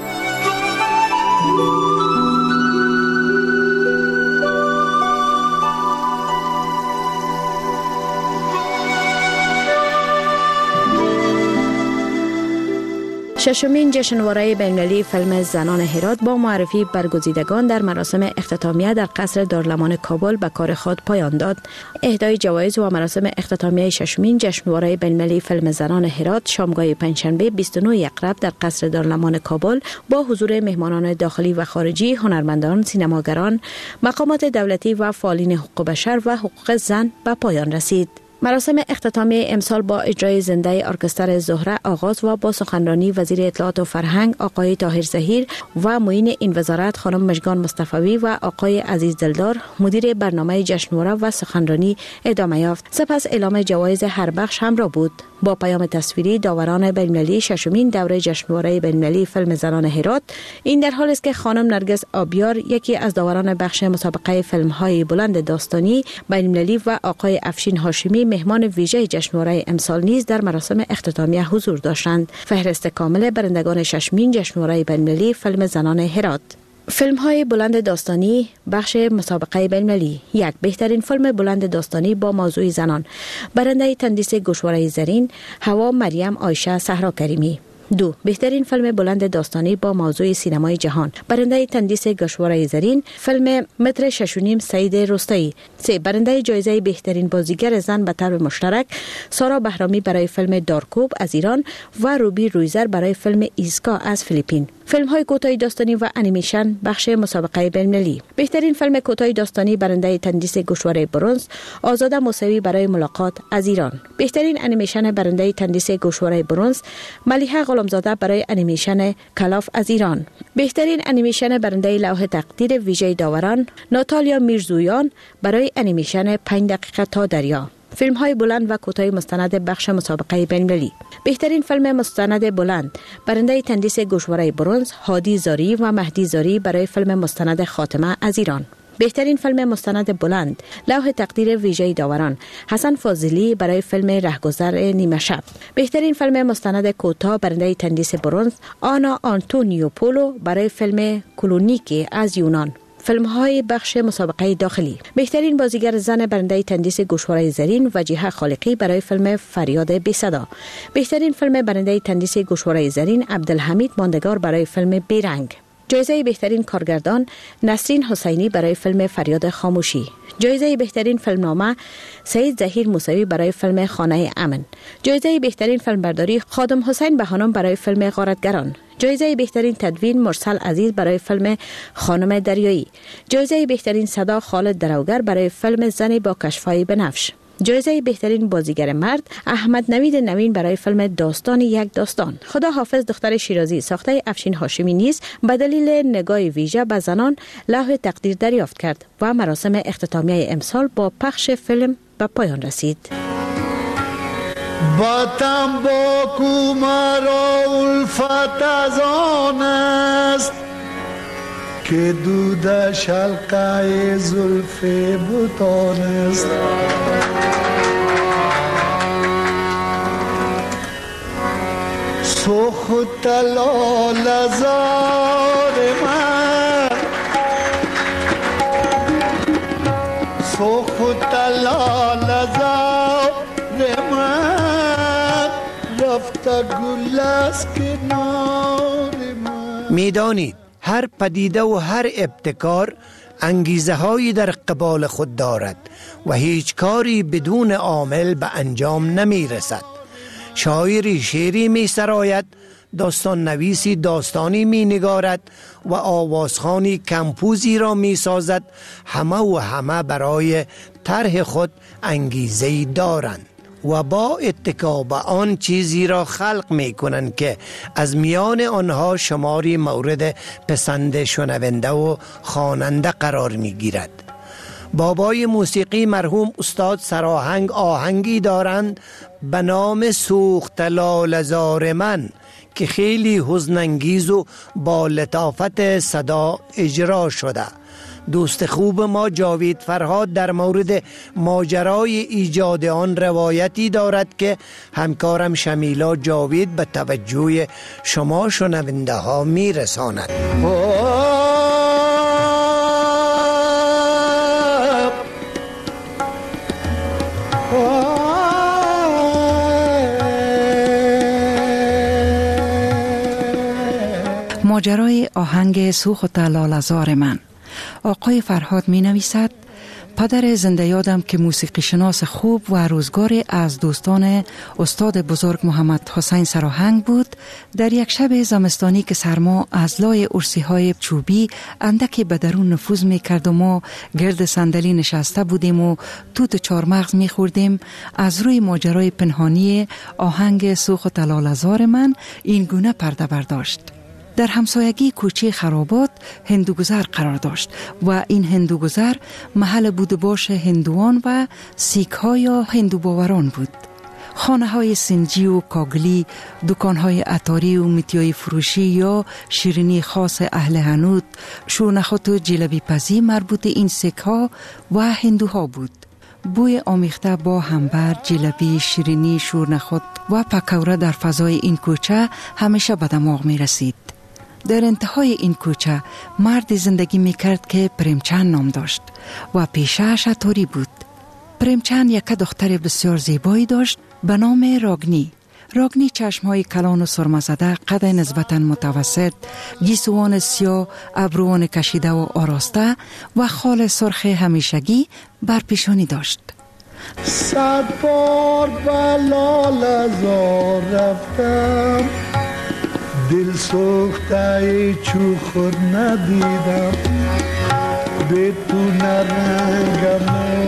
ششمین جشنواره بین‌المللی فیلم زنان هرات با معرفی برگزیدگان در مراسم اختتامیه در قصر دارالمان کابل به کار خود پایان داد. اهدای جوایز و مراسم اختتامیه ششمین جشنواره بین‌المللی فیلم زنان هرات شامگاه پنجشنبه 29 اقرب در قصر دارالمان کابل با حضور مهمانان داخلی و خارجی، هنرمندان، سینماگران، مقامات دولتی و فعالین حقوق بشر و حقوق زن به پایان رسید. مراسم اختتامیه امسال با اجرای زنده ارکستر زهره آغاز و با سخنرانی وزیر اطلاعات و فرهنگ آقای طاهر ظهیر و معین این وزارت خانم مژگان مصطفی و آقای عزیز دلدار مدیر برنامه جشنواره و سخنرانی ادامه یافت. سپس اعلام جوایز هر بخش همراه بود. با پیام تصویری داوران بین‌المللی ششمین دوره جشنواره بین‌المللی فیلم زنان هرات، این در حالی است که خانم نرگس آبیار یکی از داوران بخش مسابقه فیلم‌های بلند داستانی بین‌المللی و آقای افشین هاشمی مهمان ویژه جشنواره امسال نیز در مراسم اختتامیه حضور داشتند. فهرست کامل برندگان ششمین جشنواره بین‌المللی فیلم زنان هرات: فیلم های بلند داستانی بخش مسابقه بین‌المللی: 1. بهترین فیلم بلند داستانی با موضوع زنان، برنده تندیس گوشواره زرین هوا مریم عایشه صحرا کریمی. 2. بهترین فیلم بلند داستانی با موضوع سینمای جهان، برنده تندیس گوشواره زرین فیلم متر 6.5 سعید رستایی. 3. برنده جایزه بهترین بازیگر زن به طور مشترک سارا بهرامی برای فیلم دارکوب از ایران و روبی رویزر برای فیلم ایسکا از فیلیپین. فیلم های کوتاه داستانی و انیمیشن بخش مسابقه بین‌المللی: بهترین فیلم کوتاه داستانی برنده تندیس گوشواره برنز آزاده موسوی برای ملاقات از ایران. بهترین انیمیشن برنده تندیس گوشواره برنز ملیحه غلامزاده برای انیمیشن کلاف از ایران. بهترین انیمیشن برنده لوح تقدیر ویژه داوران ناتالیا میرزویان برای انیمیشن 5 دقیقه تا دریا. فیلم های بلند و کوتاه مستند بخش مسابقه بین‌المللی: بهترین فیلم مستند بلند برنده تندیس گوشواره برنز هادی زاری و مهدی زاری برای فیلم مستند خاتمه از ایران. بهترین فیلم مستند بلند لوح تقدیر ویژه داوران حسن فاضلی برای فیلم رهگذر نیمه شب. بهترین فیلم مستند کوتاه برنده تندیس برنز آنا آنتونیوپولو برای فیلم کلونیکی از یونان. فیلم های بخش مسابقه داخلی: بهترین بازیگر زن برنده تندیس گوشواره زرین وجیحه خالقی برای فیلم فریاد بی صدا. بهترین فیلم برنده تندیس گوشواره زرین عبدالحمید ماندگار برای فیلم بیرنگ. جایزه بهترین کارگردان نسرین حسینی برای فیلم فریاد خاموشی. جایزه بهترین فیلمنامه سعید ظهیر موسوی برای فیلم خانه امن. جایزه بهترین فیلمبرداری خادم حسین بهانم برای فیلم غارتگران. جایزه بهترین تدوین مرسل عزیز برای فیلم خانم دریایی. جایزه بهترین صدا خالد دروگر برای فیلم زن با کشفای بنفش. جایزه بهترین بازیگر مرد احمد نوید نوین برای فیلم داستان یک داستان. خدا حافظ دختر شیرازی ساخته افشین هاشمی نیز به دلیل نگاه ویژه به زنان لوح تقدیر دریافت کرد و مراسم اختتامیه امسال با پخش فیلم به پایان رسید. باتم با کومارا الفت از آن است که دودش حلقه زلف بتان است. سخت لال زار من، سخت لال زار من، رفت گل از کنار من. میدانید هر پدیده و هر ابتکار انگیزه هایی در قبال خود دارد و هیچ کاری بدون عامل به انجام نمی رسد. شاعری شعری می سراید، داستان نویسی داستانی می نگارد و آوازخوانی کمپوزی را می سازد. همه برای طرح خود انگیزه‌ای دارند و با اتکا به آن چیزی را خلق می کنند که از میان آنها شماری مورد پسند شنونده و خواننده قرار می گیرد. بابای موسیقی مرحوم استاد سراهنگ آهنگی دارند به نام سوخت لاله زار من که خیلی حزن‌انگیز و با لطافت صدا اجرا شده. دوست خوب ما جاوید فرهاد در مورد ماجرای ایجاد آن روایتی دارد که همکارم شمیلا جاوید به توجه شما شنونده ها می رساند. ماجرای آهنگ سوخت لاله زار من. آقای فرهاد می نویسد: پدر زنده یادم که موسیقی شناس خوب و روزگاری از دوستان استاد بزرگ محمد حسین سراهنگ بود، در یک شب زمستانی که سرما از لای ارسی های چوبی اندکی به درون نفوذ می کرد و ما گرد صندلی نشسته بودیم و توت چارمغز می خوردیم، از روی ماجرای پنهانی آهنگ سوخت لاله زار من این گونه پرده برداشت. در همسایگی کوچه خرابات هندوگذر قرار داشت و این هندوگذر محل بود باش هندوان و سیک ها یا هندو باوران بود. خانه های سنجی و کاگلی، دکان های عطاری و میتیای فروشی یا شیرینی خاص اهل هنود، شورنخوت و جلبی پزی مربوط این سیک ها و هندوها بود. بوی آمیخته با همبر، جلبی، شیرینی، شورنخوت و پکوره در فضای این کوچه همیشه به دماغ می رسید. در انتهای این کوچه مردی زندگی می کرد که پرمچند نام داشت و پیشه‌اش عطاری بود. پرمچند یک دختر بسیار زیبایی داشت به نام راگنی. راگنی چشمهای کلان و سرمزده، قد نسبتاً متوسط، گیسوان سیاه، ابروان کشیده و آراسته و خال سرخ همیشگی بر پیشانی داشت. 100 بار به لاله زار رفتم، دل سوخته چو خود ندیدم، به تو نرنگم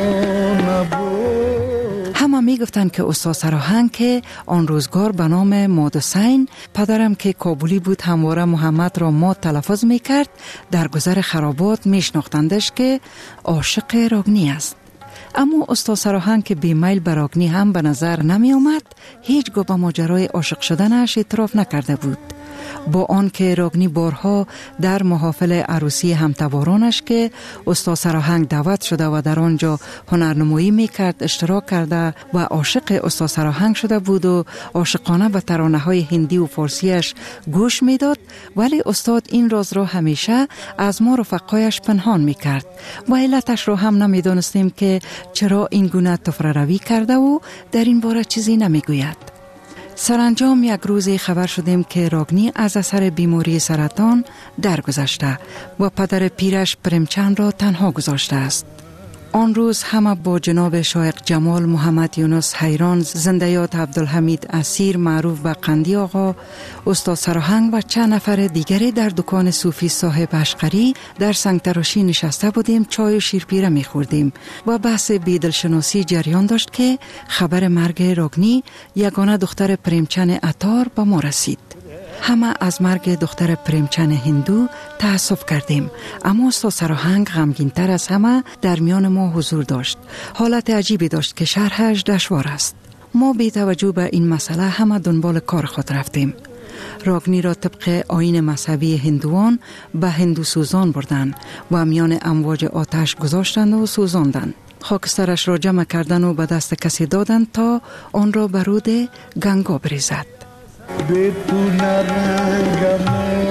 نبود. همه می گفتند که استاد سراهنگ که آن روزگار به نام مادحسین، پدرم که کابلی بود همواره محمد را ماد تلفظ می کرد، در گذر خرابات می شناختندش که عاشق راگنی است. اما استاد سراهنگ که بیمیل به راگنی هم به نظر نمی آمد، هیچگاه به ماجرای عاشق شدنش اعتراف نکرده بود. با آن که راگنی بارها در محافل عروسی همتوارانش که استاد سراهنگ دعوت شده و در آنجا هنرنمایی میکرد اشتراک کرده و عاشق استاد سراهنگ شده بود و عاشقانه به ترانه های هندی و فارسیش گوش میداد، ولی استاد این راز را همیشه از ما رفقایش پنهان میکرد و علتش را هم نمیدانستیم که چرا این گونه طفره روی کرده و در این باره چیزی نمیگوید. سرانجام یک روزی خبر شدیم که راگنی از اثر بیماری سرطان درگذشته و پدر پیرش پرمچند را تنها گذاشته است. آن روز همه با جناب شایق جمال محمد یونس حیران، زنده یاد عبدالحمید اسیر معروف به قندی آقا، استاد سراهنگ و چند نفر دیگری در دکان صوفی صاحب اشقری در سنگ تراشی نشسته بودیم، چای و شیرپیره می خوردیم و بحث بیدلشناسی جریان داشت که خبر مرگ راگنی، یگانه دختر پرمچند عطار، به ما رسید. همه از مرگ دختر پرمچند هندو تأسف کردیم، اما استاد سراهنگ غمگین‌تر از همه در میان ما حضور داشت. حالت عجیبی داشت که شرحش دشوار است. ما بی توجه به این مسئله همه دنبال کار خود رفتیم. راگنی را طبق آیین مذهبی هندوان به هندو سوزان بردند و میان امواج آتش گذاشتند و سوزاندند. خاکسترش را جمع کردند و به دست کسی دادند تا آن را به رود گنگا بریزد. به تو نرنگم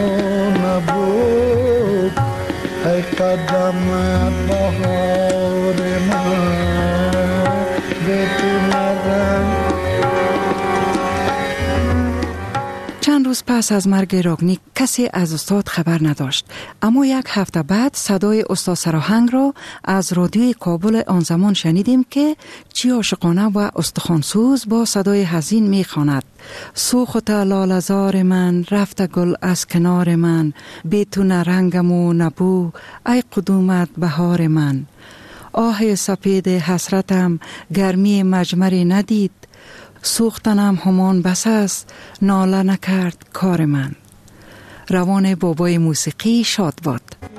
نبود، ای قدم بهار من، به تو نرنگ. چند چند روز پس از مرگ راگنی کسی از استاد خبر نداشت، اما یک هفته بعد صدای استاد سراهنگ را از رادیوی کابل آن زمان شنیدیم که چی عاشقانه و استخوانسوز با صدای حزین میخواند: سوخت لاله‌زار من، رفت گل از کنار من، بی تو نه رنگم و نبو، ای قدومت بهار من. آه سپید حسرتم گرمی مجمری ندید، سوختنم همان بس است، ناله نکرد کار من. روان بابای موسیقی شاد باد.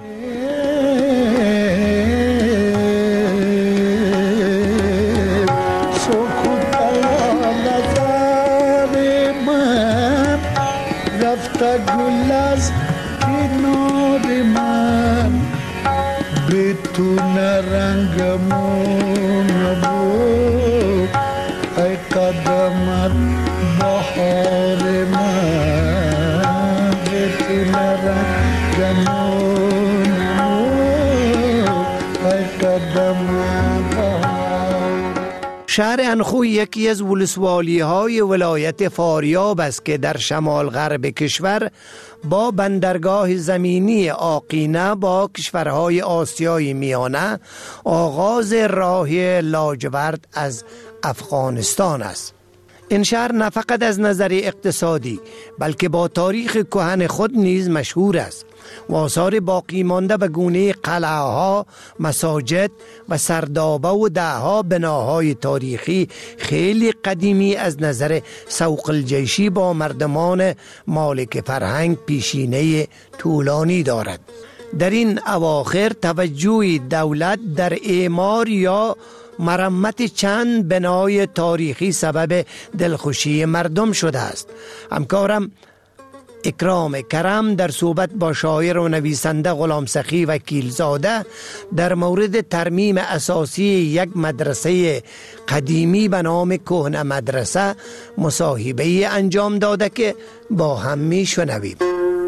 گل از کنار من، به تو نرنگمون نبود، ای قدمت بهار من، به تو نرنگمون نبود، ای قدمت بهار. شهر انخوی یکی از ولسوالی های ولایت فاریاب است که در شمال غرب کشور با بندرگاه زمینی آقینه با کشورهای آسیای میانه آغاز راه لاجورد از افغانستان است. این شهر نه فقط از نظر اقتصادی بلکه با تاریخ کهن خود نیز مشهور است و آثار باقی مانده به گونه قلعه‌ها، مساجد و سردابه و دهها بناهای تاریخی خیلی قدیمی از نظر سوق الجیشی با مردمان مالک فرهنگ پیشینه طولانی دارد. در این اواخر توجه دولت در اعمار یا مرمت چند بنای تاریخی سبب دلخوشی مردم شده است. همکارم اکرام کرم در صحبت با شاعر و نویسنده غلام سخی وکیلزاده در مورد ترمیم اساسی یک مدرسه قدیمی به نام کهنه مدرسه مصاحبه انجام داده که با هم میشنویم.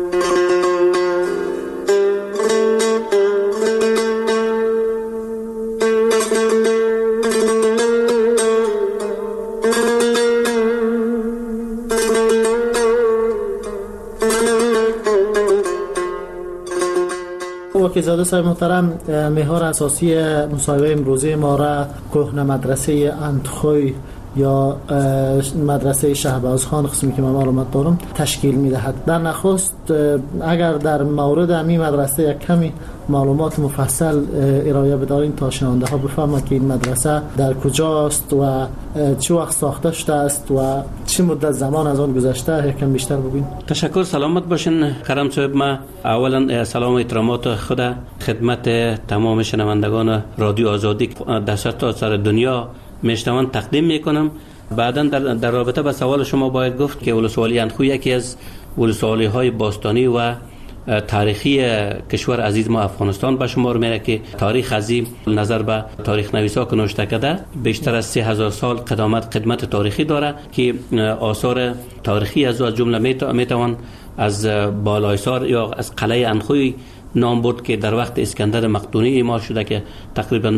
وکیلزاده صاحب محترم، محور اساسی مصاحبه امروزی ما را کهنه مدرسه اندخوی یا مدرسه شهبازخان قسمی که من معلومات دارم تشکیل میدهد. در نخست اگر در مورد همین مدرسه یک کمی معلومات مفصل ارائه بدارین تا شنونده ها بفهمند که این مدرسه در کجاست و چه وقت ساخته شده است و چه مدت زمان از آن گذشته، یکم بیشتر بگوین. تشکر، سلامت باشین کرم صاحب. ما اولا سلام و احترامات خود خدمت تمام شنوندگان رادیو آزادی در سرتاسر دنیا میشنوند تقدیم میکنم. بعدا در رابطه با سوال شما باید گفت که ولسوالی اندخوی یکی از ولسوالی های باستانی و تاریخی کشور عزیز ما افغانستان به شمار میره که تاریخ عظیم نظر به تاریخ نویسا که نوشته کرده بیشتر از 3000 سال قدمت تاریخی داره که آثار تاریخی از جمله میتوان از بالایسار یا از قلعه اندخوی نام برد که در وقت اسکندر مقدونی اعمار شده که تقریبا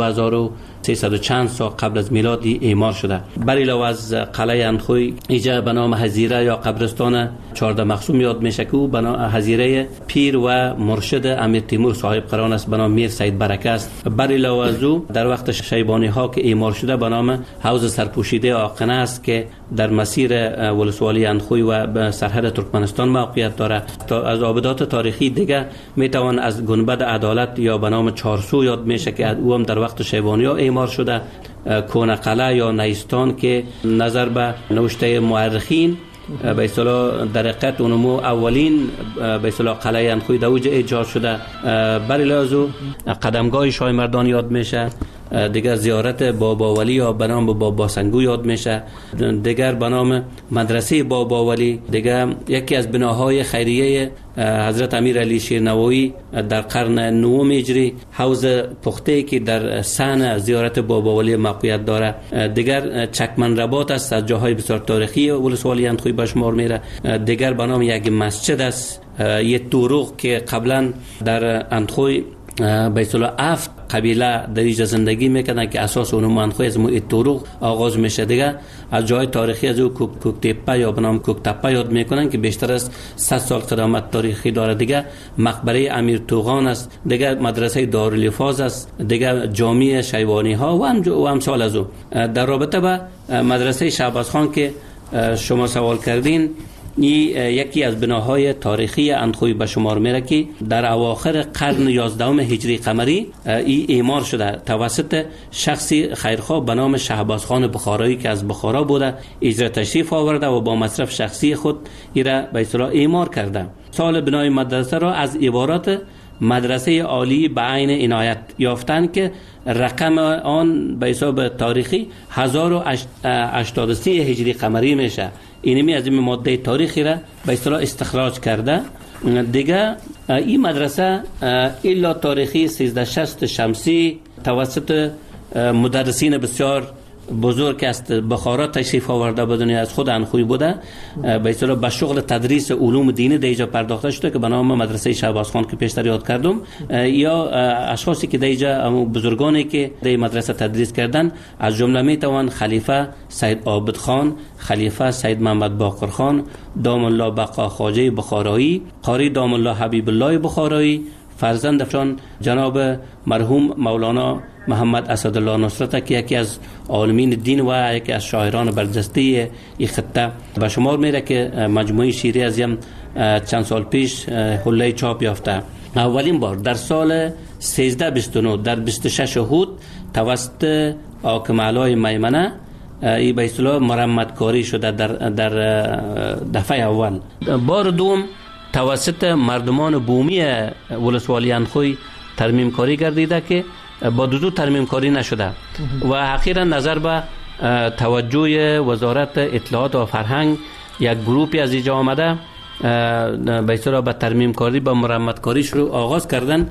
2300 چند سال قبل از میلاد اعمار شده. بر علاوه از قلعه اندخوی اینجا به نام حظیره یا قبرستان 14 مقسوم یاد میشه که به نام حظیره پیر و مرشد امیر تیمور صاحب قران است به نام میر سید برکه است. بر علاوه از او در وقت شیبانی ها که اعمار شده به نام حوض سرپوشیده آقنه است که در مسیر ولسوالی اندخوی و به سرحد ترکمنستان موقعیت داره. از آبادات تاریخی دیگه میتوان از گنبد عدالت یا به نام چارسو یاد میشه که او هم در وقت شیبانی ها اعمار شده. کهنه قلعه یا نیستان که نظر به نوشته مورخین به اصطلاح در حقیقت اونمو اولین به اصطلاح قلعه اندخوی در اوج ایجاد شده. بر علاوه قدمگاه شاه مردان یاد میشه. دیگر زیارت بابا ولی یا به نام بابا سنگو یاد میشه. دیگر به نام مدرسه بابا ولی، دیگر یکی از بناهای خیریه حضرت امیر علی شیرنوایی در قرن 9 هجری، حوض پخته که در سن زیارت بابا ولی موقعیت داره. دیگر چکمن رباط است از جاهای بسیار تاریخی ولسوالی اندخوی به شمار میره. دیگر به نام یک مسجد است، یک طرق که قبلا در اندخوی به اصطلاح 7 قبیله در اینجا زندگی میکنن که اساس اونم انخوی از موی توروغ آغاز میشه. دیگه از جای تاریخی از او کوکتپه یا بنام کوکتپه یاد میکنن که بیشتر از 100 سال قدامت تاریخی داره. دیگه مقبره امیر توغان است، دیگه مدرسه دارالحفاظ است، دیگه جامع شیبانی ها و امثال از او. در رابطه با مدرسه شهباز خان که شما سوال کردین، یکی از بناهای تاریخی اندخوی به شمار میره که در اواخر قرن 11 هجری قمری اعمار شده توسط شخصی خیرخواه به نام شهباز خان بخارایی که از بخارا بوده، اجرا تشریف آورده و با مصرف شخصی خود ایره به اصطلاح اعمار کرده. سال بنای مدرسه را از عبارات مدرسه عالی به عین عنایت یافتند که رقم آن به حساب تاریخی 1083 هجری قمری میشه. اینمی از این ماده تاریخی را به اصطلاح استخراج کرده. دیگه این مدرسه الا تاریخی 1360 شمسی توسط مدرسین بسیار بزرگ است بخارا تشریف آورده به دنیا، از خود انخوی بوده، به اصطلاح به شغل تدریس علوم دینی دیجا پرداخته شده که به نام مدرسه شهباز خان که پیشتر یاد کردم، یا اشخاصی که دیجا بزرگانی که دی مدرسه تدریس کردن از جمله میتوان خلیفه سید عابد خان، خلیفه سید محمد باقر خان، دام الله بقا خواجه بخارایی، قاری دام الله حبیب الله بخارایی، فرزندشان جناب مرحوم مولانا محمد اسدالله نصرت که یکی از عالمین دین و یکی از شاعران برجسته این خطه به شمار میره که مجموعه شیری از چند سال پیش حله چاپ یافته. اولین بار در سال 1329 در 26 هود توسط حاکم علای میمنه این به اصطلاح مرمتکاری شده در دفعه اول. بار دوم توسط مردمان بومی ولسوالی اندخوی ترمیم کاری گردیده که با دو ترمیم کاری نشده و اخیرا نظر به توجه وزارت اطلاعات و فرهنگ یک گروپی از اینجا آمده به اصطلاح به ترمیم کاری با مرمت کاری شروع آغاز کردن.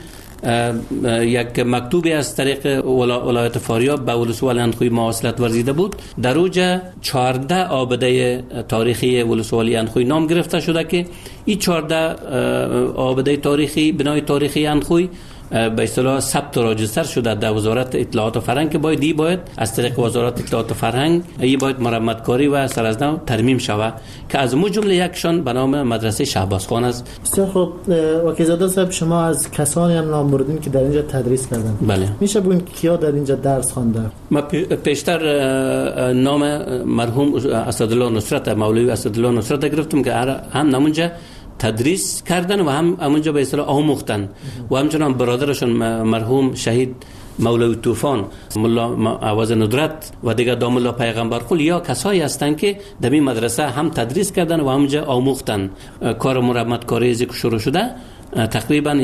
یک مکتوبی از طریق ولایت فاریاب به ولسوالی اندخوی مواصلت ورزیده بود. در اوجه 14 آبده تاریخی ولسوالی اندخوی نام گرفته شده که این 14 آبده تاریخی بنای تاریخی اندخوی به اصطلاح ثبت و راجستر شده در وزارت اطلاعات و فرهنگ که باید از طریق وزارت اطلاعات و فرهنگ باید مرمت کاری و سر از نو ترمیم شود که از مو جمله یکشان به نام مدرسه شهباز خان است. بسیار خوب. وکیل‌زاده صاحب، شما از کسانی هم نام بردین که در اینجا تدریس کردن. بله. میشه بگین کیا در اینجا درس خوانده؟ ما پیشتر نام مرحوم اسدالله نصرت، مولوی اسدالله نصرت گرفتم که هم نمونجا تدریس کردن و هم همونجا به اصطلاح آموختن و همچنان برادرشون مرحوم شهید مولوی طوفان، ملا عوض ندرت و دیگر دام الله پیغمبر قل یا کسایی هستند که در این مدرسه هم تدریس کردن و همونجا آموختن. کار مرمت کاری که شروع شده تقریبا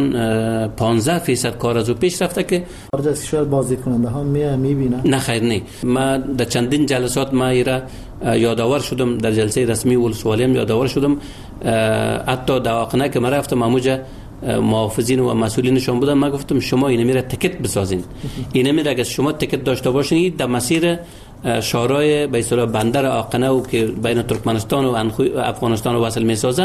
15% کار از او پیش رفته که خارج از کشور بازدید کننده ها میبینن. نه خیر نه، ما در چندین جلسات ما ایرا یادآور شدم، در جلسه رسمی ولسوالی هم یادآور شدم. حتی دواخانه که ما رفتم همونجا محافظین و مسئولینشون بودن، ما گفتم شما اینو میره تیکت بسازین، اینو میره اگه شما تیکت داشته باشین در مسیر شارای به اصطلاح بندر آقنه و که بین ترکمنستان و افغانستان و وصل میسازه،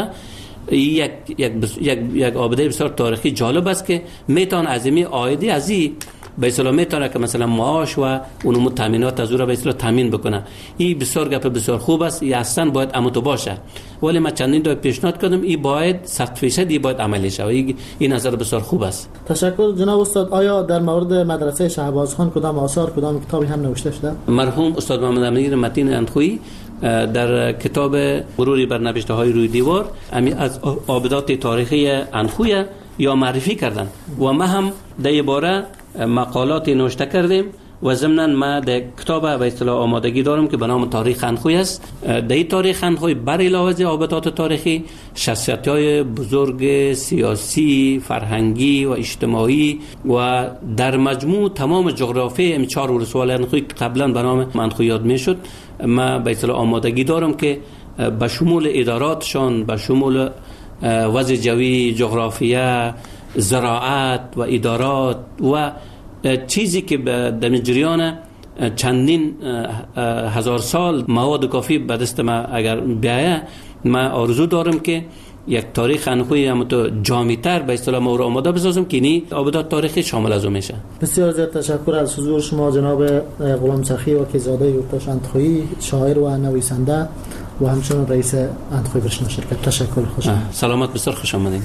یک آبده بسیار تاریخی جالب است که میتونه عظیمی آیدی از این به اصطلاح میتونه که مثلا معاش و اونم تامینات از او را به اصطلاح تامین بکنه. این بسیار گپ بسیار خوب است، این اصلا باید امتو باشه، ولی من چندین تا پیشنهاد کردم این باید 100% باید عملی شه. این نظر بسیار خوب است. تشکر جناب استاد. آیا در مورد مدرسه شهباز خان کدام آثار کدام کتابی هم نوشته شده؟ مرحوم استاد محمد امیر متین اندخویی در کتاب مروری بر نوشته های روی دیوار از آبدات تاریخی اندخوی یا معرفی کردن و ما هم در باره مقالاتی نوشته کردیم و ضمناً ما در کتاب به اصطلاح آمادگی دارم که به نام تاریخ اندخوی است. در این تاریخ اندخوی بر علاوه از آبدات تاریخی شخصیت‌های بزرگ سیاسی، فرهنگی و اجتماعی و در مجموع تمام جغرافی این 4 ولسوالی اندخوی قبلا به نام اندخوی یاد میشد، ما به اصطلاح آمادگی دارم که به شمول اداراتشان، به شمول وضع جوی، جغرافیه، زراعت و ادارات و چیزی که در جریان چندین هزار سال مواد کافی به دست ما اگر بیایه، ما آرزو دارم که یک تاریخ انخوی هم تو جامع‌تر به اصطلاح ما رو آماده بسازم که نی آبادات تاریخی شامل از اون میشه. بسیار زیاد تشکر از حضور شما جناب غلام سخی و کیزاده یورتاش اندخویی، شاعر و نویسنده و همچنین رئیس اندخوی برشنا شرکت. تشکر. خوش آمدید. سلامت، بسیار خوش آمدید.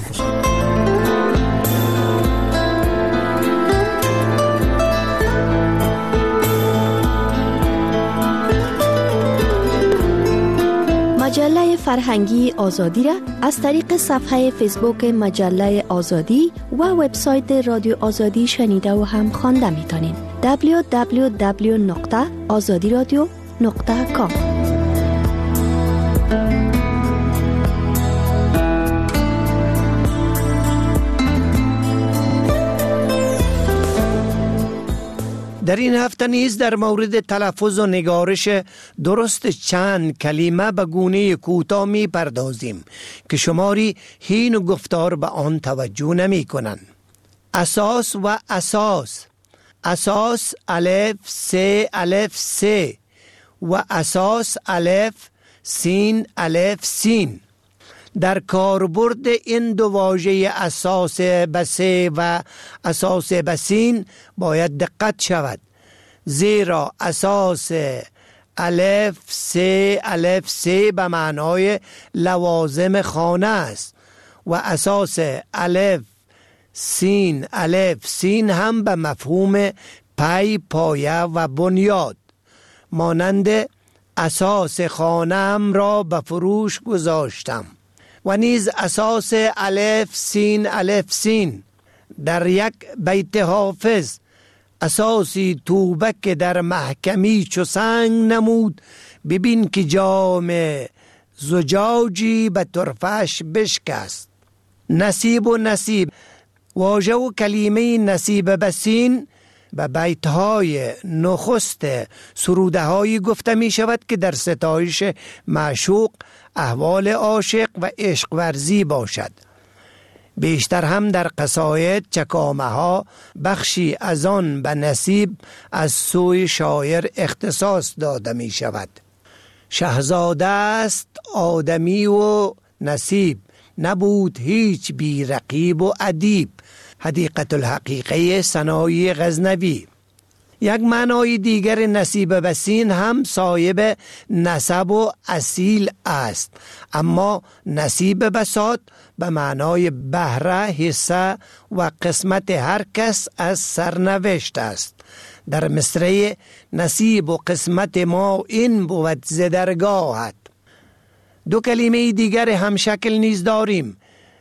مجله فرهنگی آزادی را از طریق صفحه فیسبوک مجله آزادی و وبسایت رادیو آزادی شنیده و هم خوانده میتونین. www.azadiradio.com. در این هفته نیز در مورد تلفظ و نگارش درست چند کلمه به گونه کوتاه می پردازیم که شماری هین و گفتار به آن توجه نمی کنند. اساس و اساس، اساس الف سه الف سه و اساس الف سین الف سین. در کاربرد این دو واژه اساس بسه و اساس بسین باید دقت شود، زیرا اساس الف سه به معنای لوازم خانه است و اساس الف سین هم به مفهوم پای، پایه و بنیاد. مانند اساس خانه‌ام را به فروش گذاشتم. و نیز اساس الف سین در یک بیت حافظ، اساسی توبه که در محکمی چو سنگ نمود، ببین که جام زجاجی به طرفش بشکست. نصیب و نصیب، واژه و کلمه نصیب بسین به بیت‌های نخست سروده‌هایی گفته می شود که در ستایش معشوق، احوال عاشق و عشق ورزی باشد. بیشتر هم در قصاید چکامه ها بخشی از آن به نصیب از سوی شاعر اختصاص داده می شود. شهزاده است آدمی و نصیب، نبود هیچ بی رقیب و ادیب. حدیقه الحقیقه ثنایی غزنوی. یک معنای دیگر نصیب بسین هم صاحب نسب و اصیل است، اما نصیب بساط به معنای بهره، حصه و قسمت هر کس از سرنوشت است. در مصرع نصیب و قسمت ما این بود ز درگاهت. دو کلمه دیگر هم شکل نیز داریم.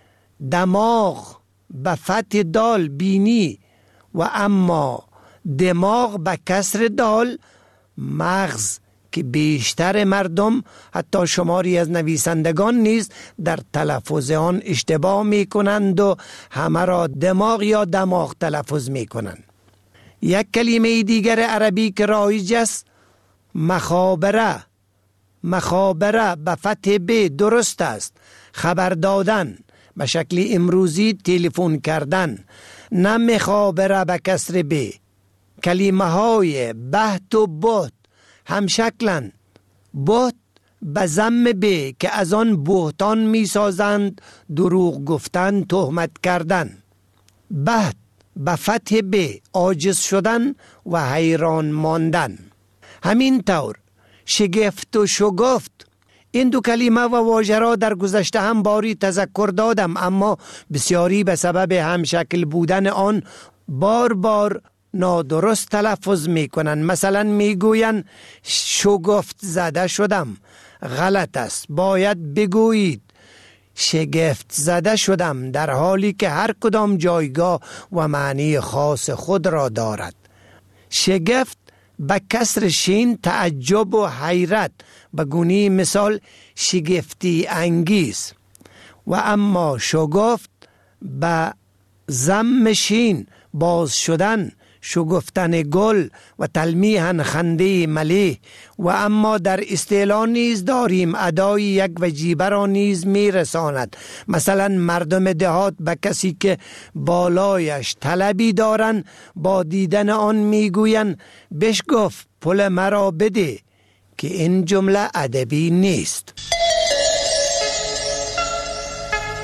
دماغ به فتح دال بینی و اما دماغ به کسر دال مغز، که بیشتر مردم حتی شماری از نویسندگان نیز در تلفظ آن اشتباه می کنند و همه را دماغ یا دماغ تلفظ می کنند. یک کلمه دیگر عربی که رایج است مخابره. مخابره به فتح ب درست است. خبر دادن، به شکل امروزی تلفن کردن، نه مخابره به کسر ب. کلمه های بهت و بهت هم شکلن. بهت به ضم ب که از آن بهتان می سازند، دروغ گفتن، تهمت کردن. بهت به فتح ب عاجز شدن و حیران ماندن. همین طور شگفت و شگفت، این دو کلمه و واژه را در گذشته هم باری تذکر دادم، اما بسیاری به سبب همشکل بودن آن بار بار نادرست تلفظ می کنند. مثلا می گویند شگفت زده شدم. غلط است، باید بگویید شگفت زده شدم، در حالی که هر کدام جایگاه و معنی خاص خود را دارد. شگفت به کسر شین تعجب و حیرت، به گونه مثال شگفتی انگیز. و اما شگفت به ضم شین باز شدن، شگفتن گل و تلمیحاً خنده ملیح. و اما در اصطلاح نیز داریم ادای یک وجیبه را نیز می رساند. مثلا مردم دهات به کسی که بالایش طلبی دارن با دیدن آن می گوین بشگفت پول مرا بده، که این جمله ادبی نیست.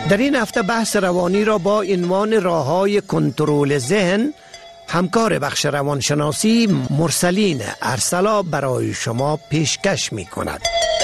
در این هفته بحث روانی را با عنوان راه‌های کنترل ذهن همکار بخش روانشناسی مرسلین ارسلا برای شما پیشکش می کند.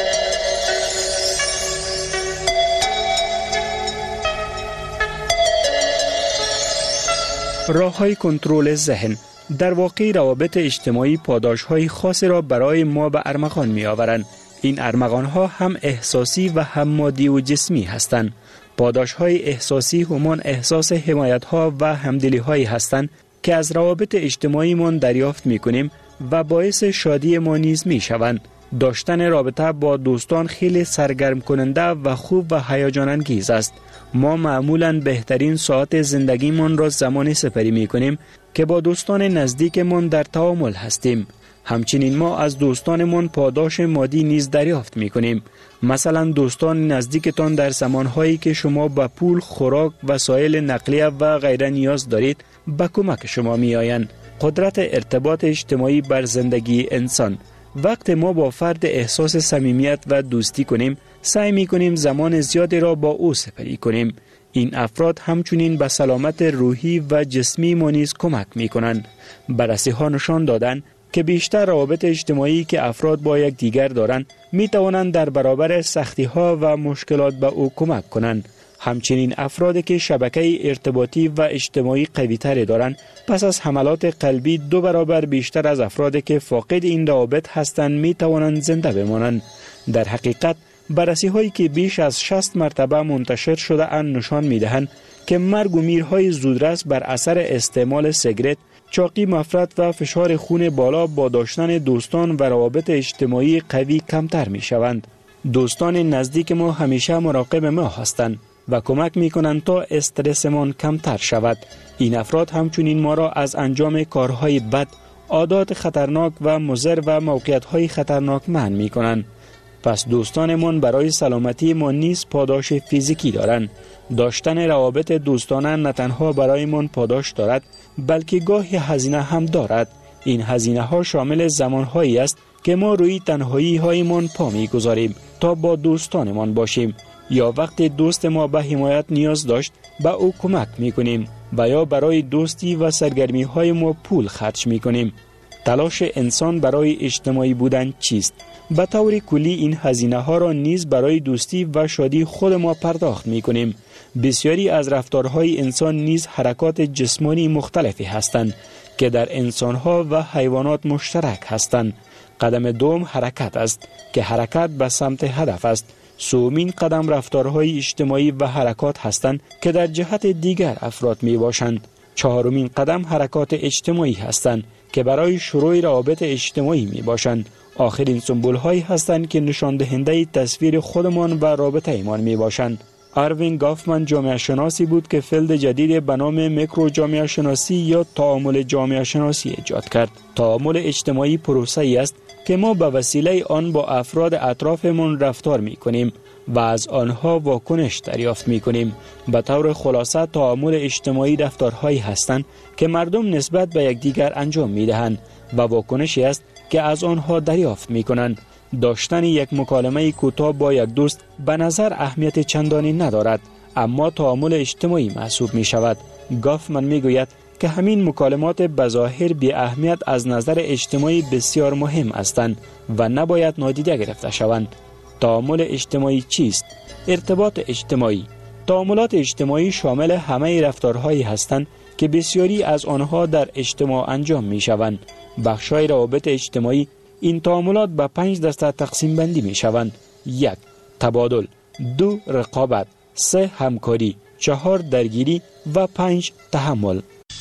راه‌های کنترل ذهن در واقع روابط اجتماعی پاداش‌های خاصی را برای ما به ارمغان می‌آورند. این ارمغان‌ها هم احساسی و هم مادی و جسمی هستند. پاداش‌های احساسی همان احساس حمایت‌ها و همدلی‌هایی هستند که از روابط اجتماعیمان دریافت می‌کنیم و باعث شادی ما نیز می‌شوند. داشتن رابطه با دوستان خیلی سرگرم کننده و خوب و هیجان انگیز است. ما معمولاً بهترین ساعت زندگیمان را زمانی سپری می‌کنیم که با دوستان نزدیکمان در تعامل هستیم. همچنین ما از دوستانمان پاداش مادی نیز دریافت می‌کنیم. مثلا دوستان نزدیکتان در زمانهایی که شما به پول، خوراک، وسایل نقلیه و غیره نیاز دارید به کمک شما می‌آیند. قدرت ارتباط اجتماعی بر زندگی انسان. وقت ما با فرد احساس صمیمیت و دوستی کنیم، سعی می‌کنیم زمان زیادی را با او سپری کنیم. این افراد همچنین به سلامت روحی و جسمی ما نیز کمک می‌کنند. بررسی‌ها نشان دادند که بیشتر روابط اجتماعی که افراد با یکدیگر دارند می‌توانند در برابر سختی‌ها و مشکلات به او کمک کنند. همچنین افرادی که شبکه ارتباطی و اجتماعی قوی‌تری دارند پس از حملات قلبی 2 برابر بیشتر از افرادی که فاقد این روابط هستند می‌توانند زنده بمانند. در حقیقت بررسی‌هایی که بیش از 60 مرتبه منتشر شده اند نشان می‌دهند که مرگ و میرهای زودرس بر اثر استعمال سیگرت، چاقی مفرط و فشار خون بالا با داشتن دوستان و روابط اجتماعی قوی کمتر می‌شوند. دوستان نزدیک ما همیشه مراقب ما هستند و کمک می‌کنند تا استرسمان کمتر شود. این افراد همچنین ما را از انجام کارهای بد، عادات خطرناک و مضر و موقعیت‌های خطرناک منع می‌کنند. پس دوستانمان برای سلامتی ما نیز پاداش فیزیکی دارند. داشتن روابط دوستانه نه تنها برایمان پاداش دارد بلکه گاهی هزینه هم دارد. این هزینه ها شامل زمانهایی است که ما روی تنهایی هایمان پا می‌گذاریم تا با دوستانمان باشیم، یا وقت دوست ما به حمایت نیاز داشت به او کمک می‌کنیم و یا برای دوستی و سرگرمی های ما پول خرج می‌کنیم. تلاش انسان برای اجتماعی بودن چیست؟ به طور کلی این هزینه ها را نیز برای دوستی و شادی خود ما پرداخت می کنیم. بسیاری از رفتارهای انسان نیز حرکات جسمانی مختلفی هستند که در انسان ها و حیوانات مشترک هستند. قدم دوم حرکت است که حرکت به سمت هدف است. سومین قدم رفتارهای اجتماعی و حرکات هستند که در جهت دیگر افراد می باشند. چهارمین قدم حرکات اجتماعی هستند که برای شروع روابط اجتماعی می باشند. آخرین سمبول هایی هستند که نشان دهنده تصویر خودمان و رابطه ایمان می باشند. اروین گافمن جامعه شناسی بود که فیلد جدید به نام میکرو جامعه شناسی یا تعامل جامعه شناسی ایجاد کرد. تعامل اجتماعی پروسه ای است که ما به وسیله آن با افراد اطرافمان رفتار می کنیم و از آنها واکنش دریافت می کنیم. به طور خلاصه تعامل اجتماعی رفتارهایی هستند که مردم نسبت به یکدیگر انجام می دهند و واکنشی است که از آنها دریافت می کنند. داشتن یک مکالمه کوتاه با یک دوست به نظر اهمیت چندانی ندارد، اما تعامل اجتماعی محسوب می شود. گافمن می گوید که همین مکالمات بظاهر بی اهمیت از نظر اجتماعی بسیار مهم هستند و نباید نادیده گرفته شوند. تعامل اجتماعی چیست؟ ارتباط اجتماعی. تعاملات اجتماعی شامل همه رفتارهایی هستند که بسیاری از آنها در اجتماع انجام می شوند. بخشای روابط اجتماعی این تعاملات به 5 دسته تقسیم بندی می شوند. 1. تبادل، 2. رقابت، 3. همکاری، 4. درگیری و 5. تحمل.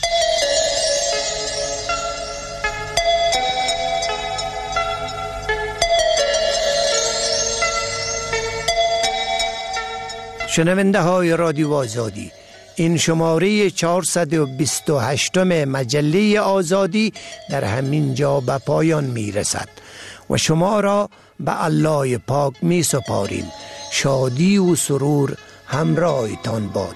شنونده های رادیو آزادی، این شماره 428 مجله آزادی در همین جا به پایان می رسد و شما را به الله پاک می سپاریم. شادی و سرور همراهتان باد.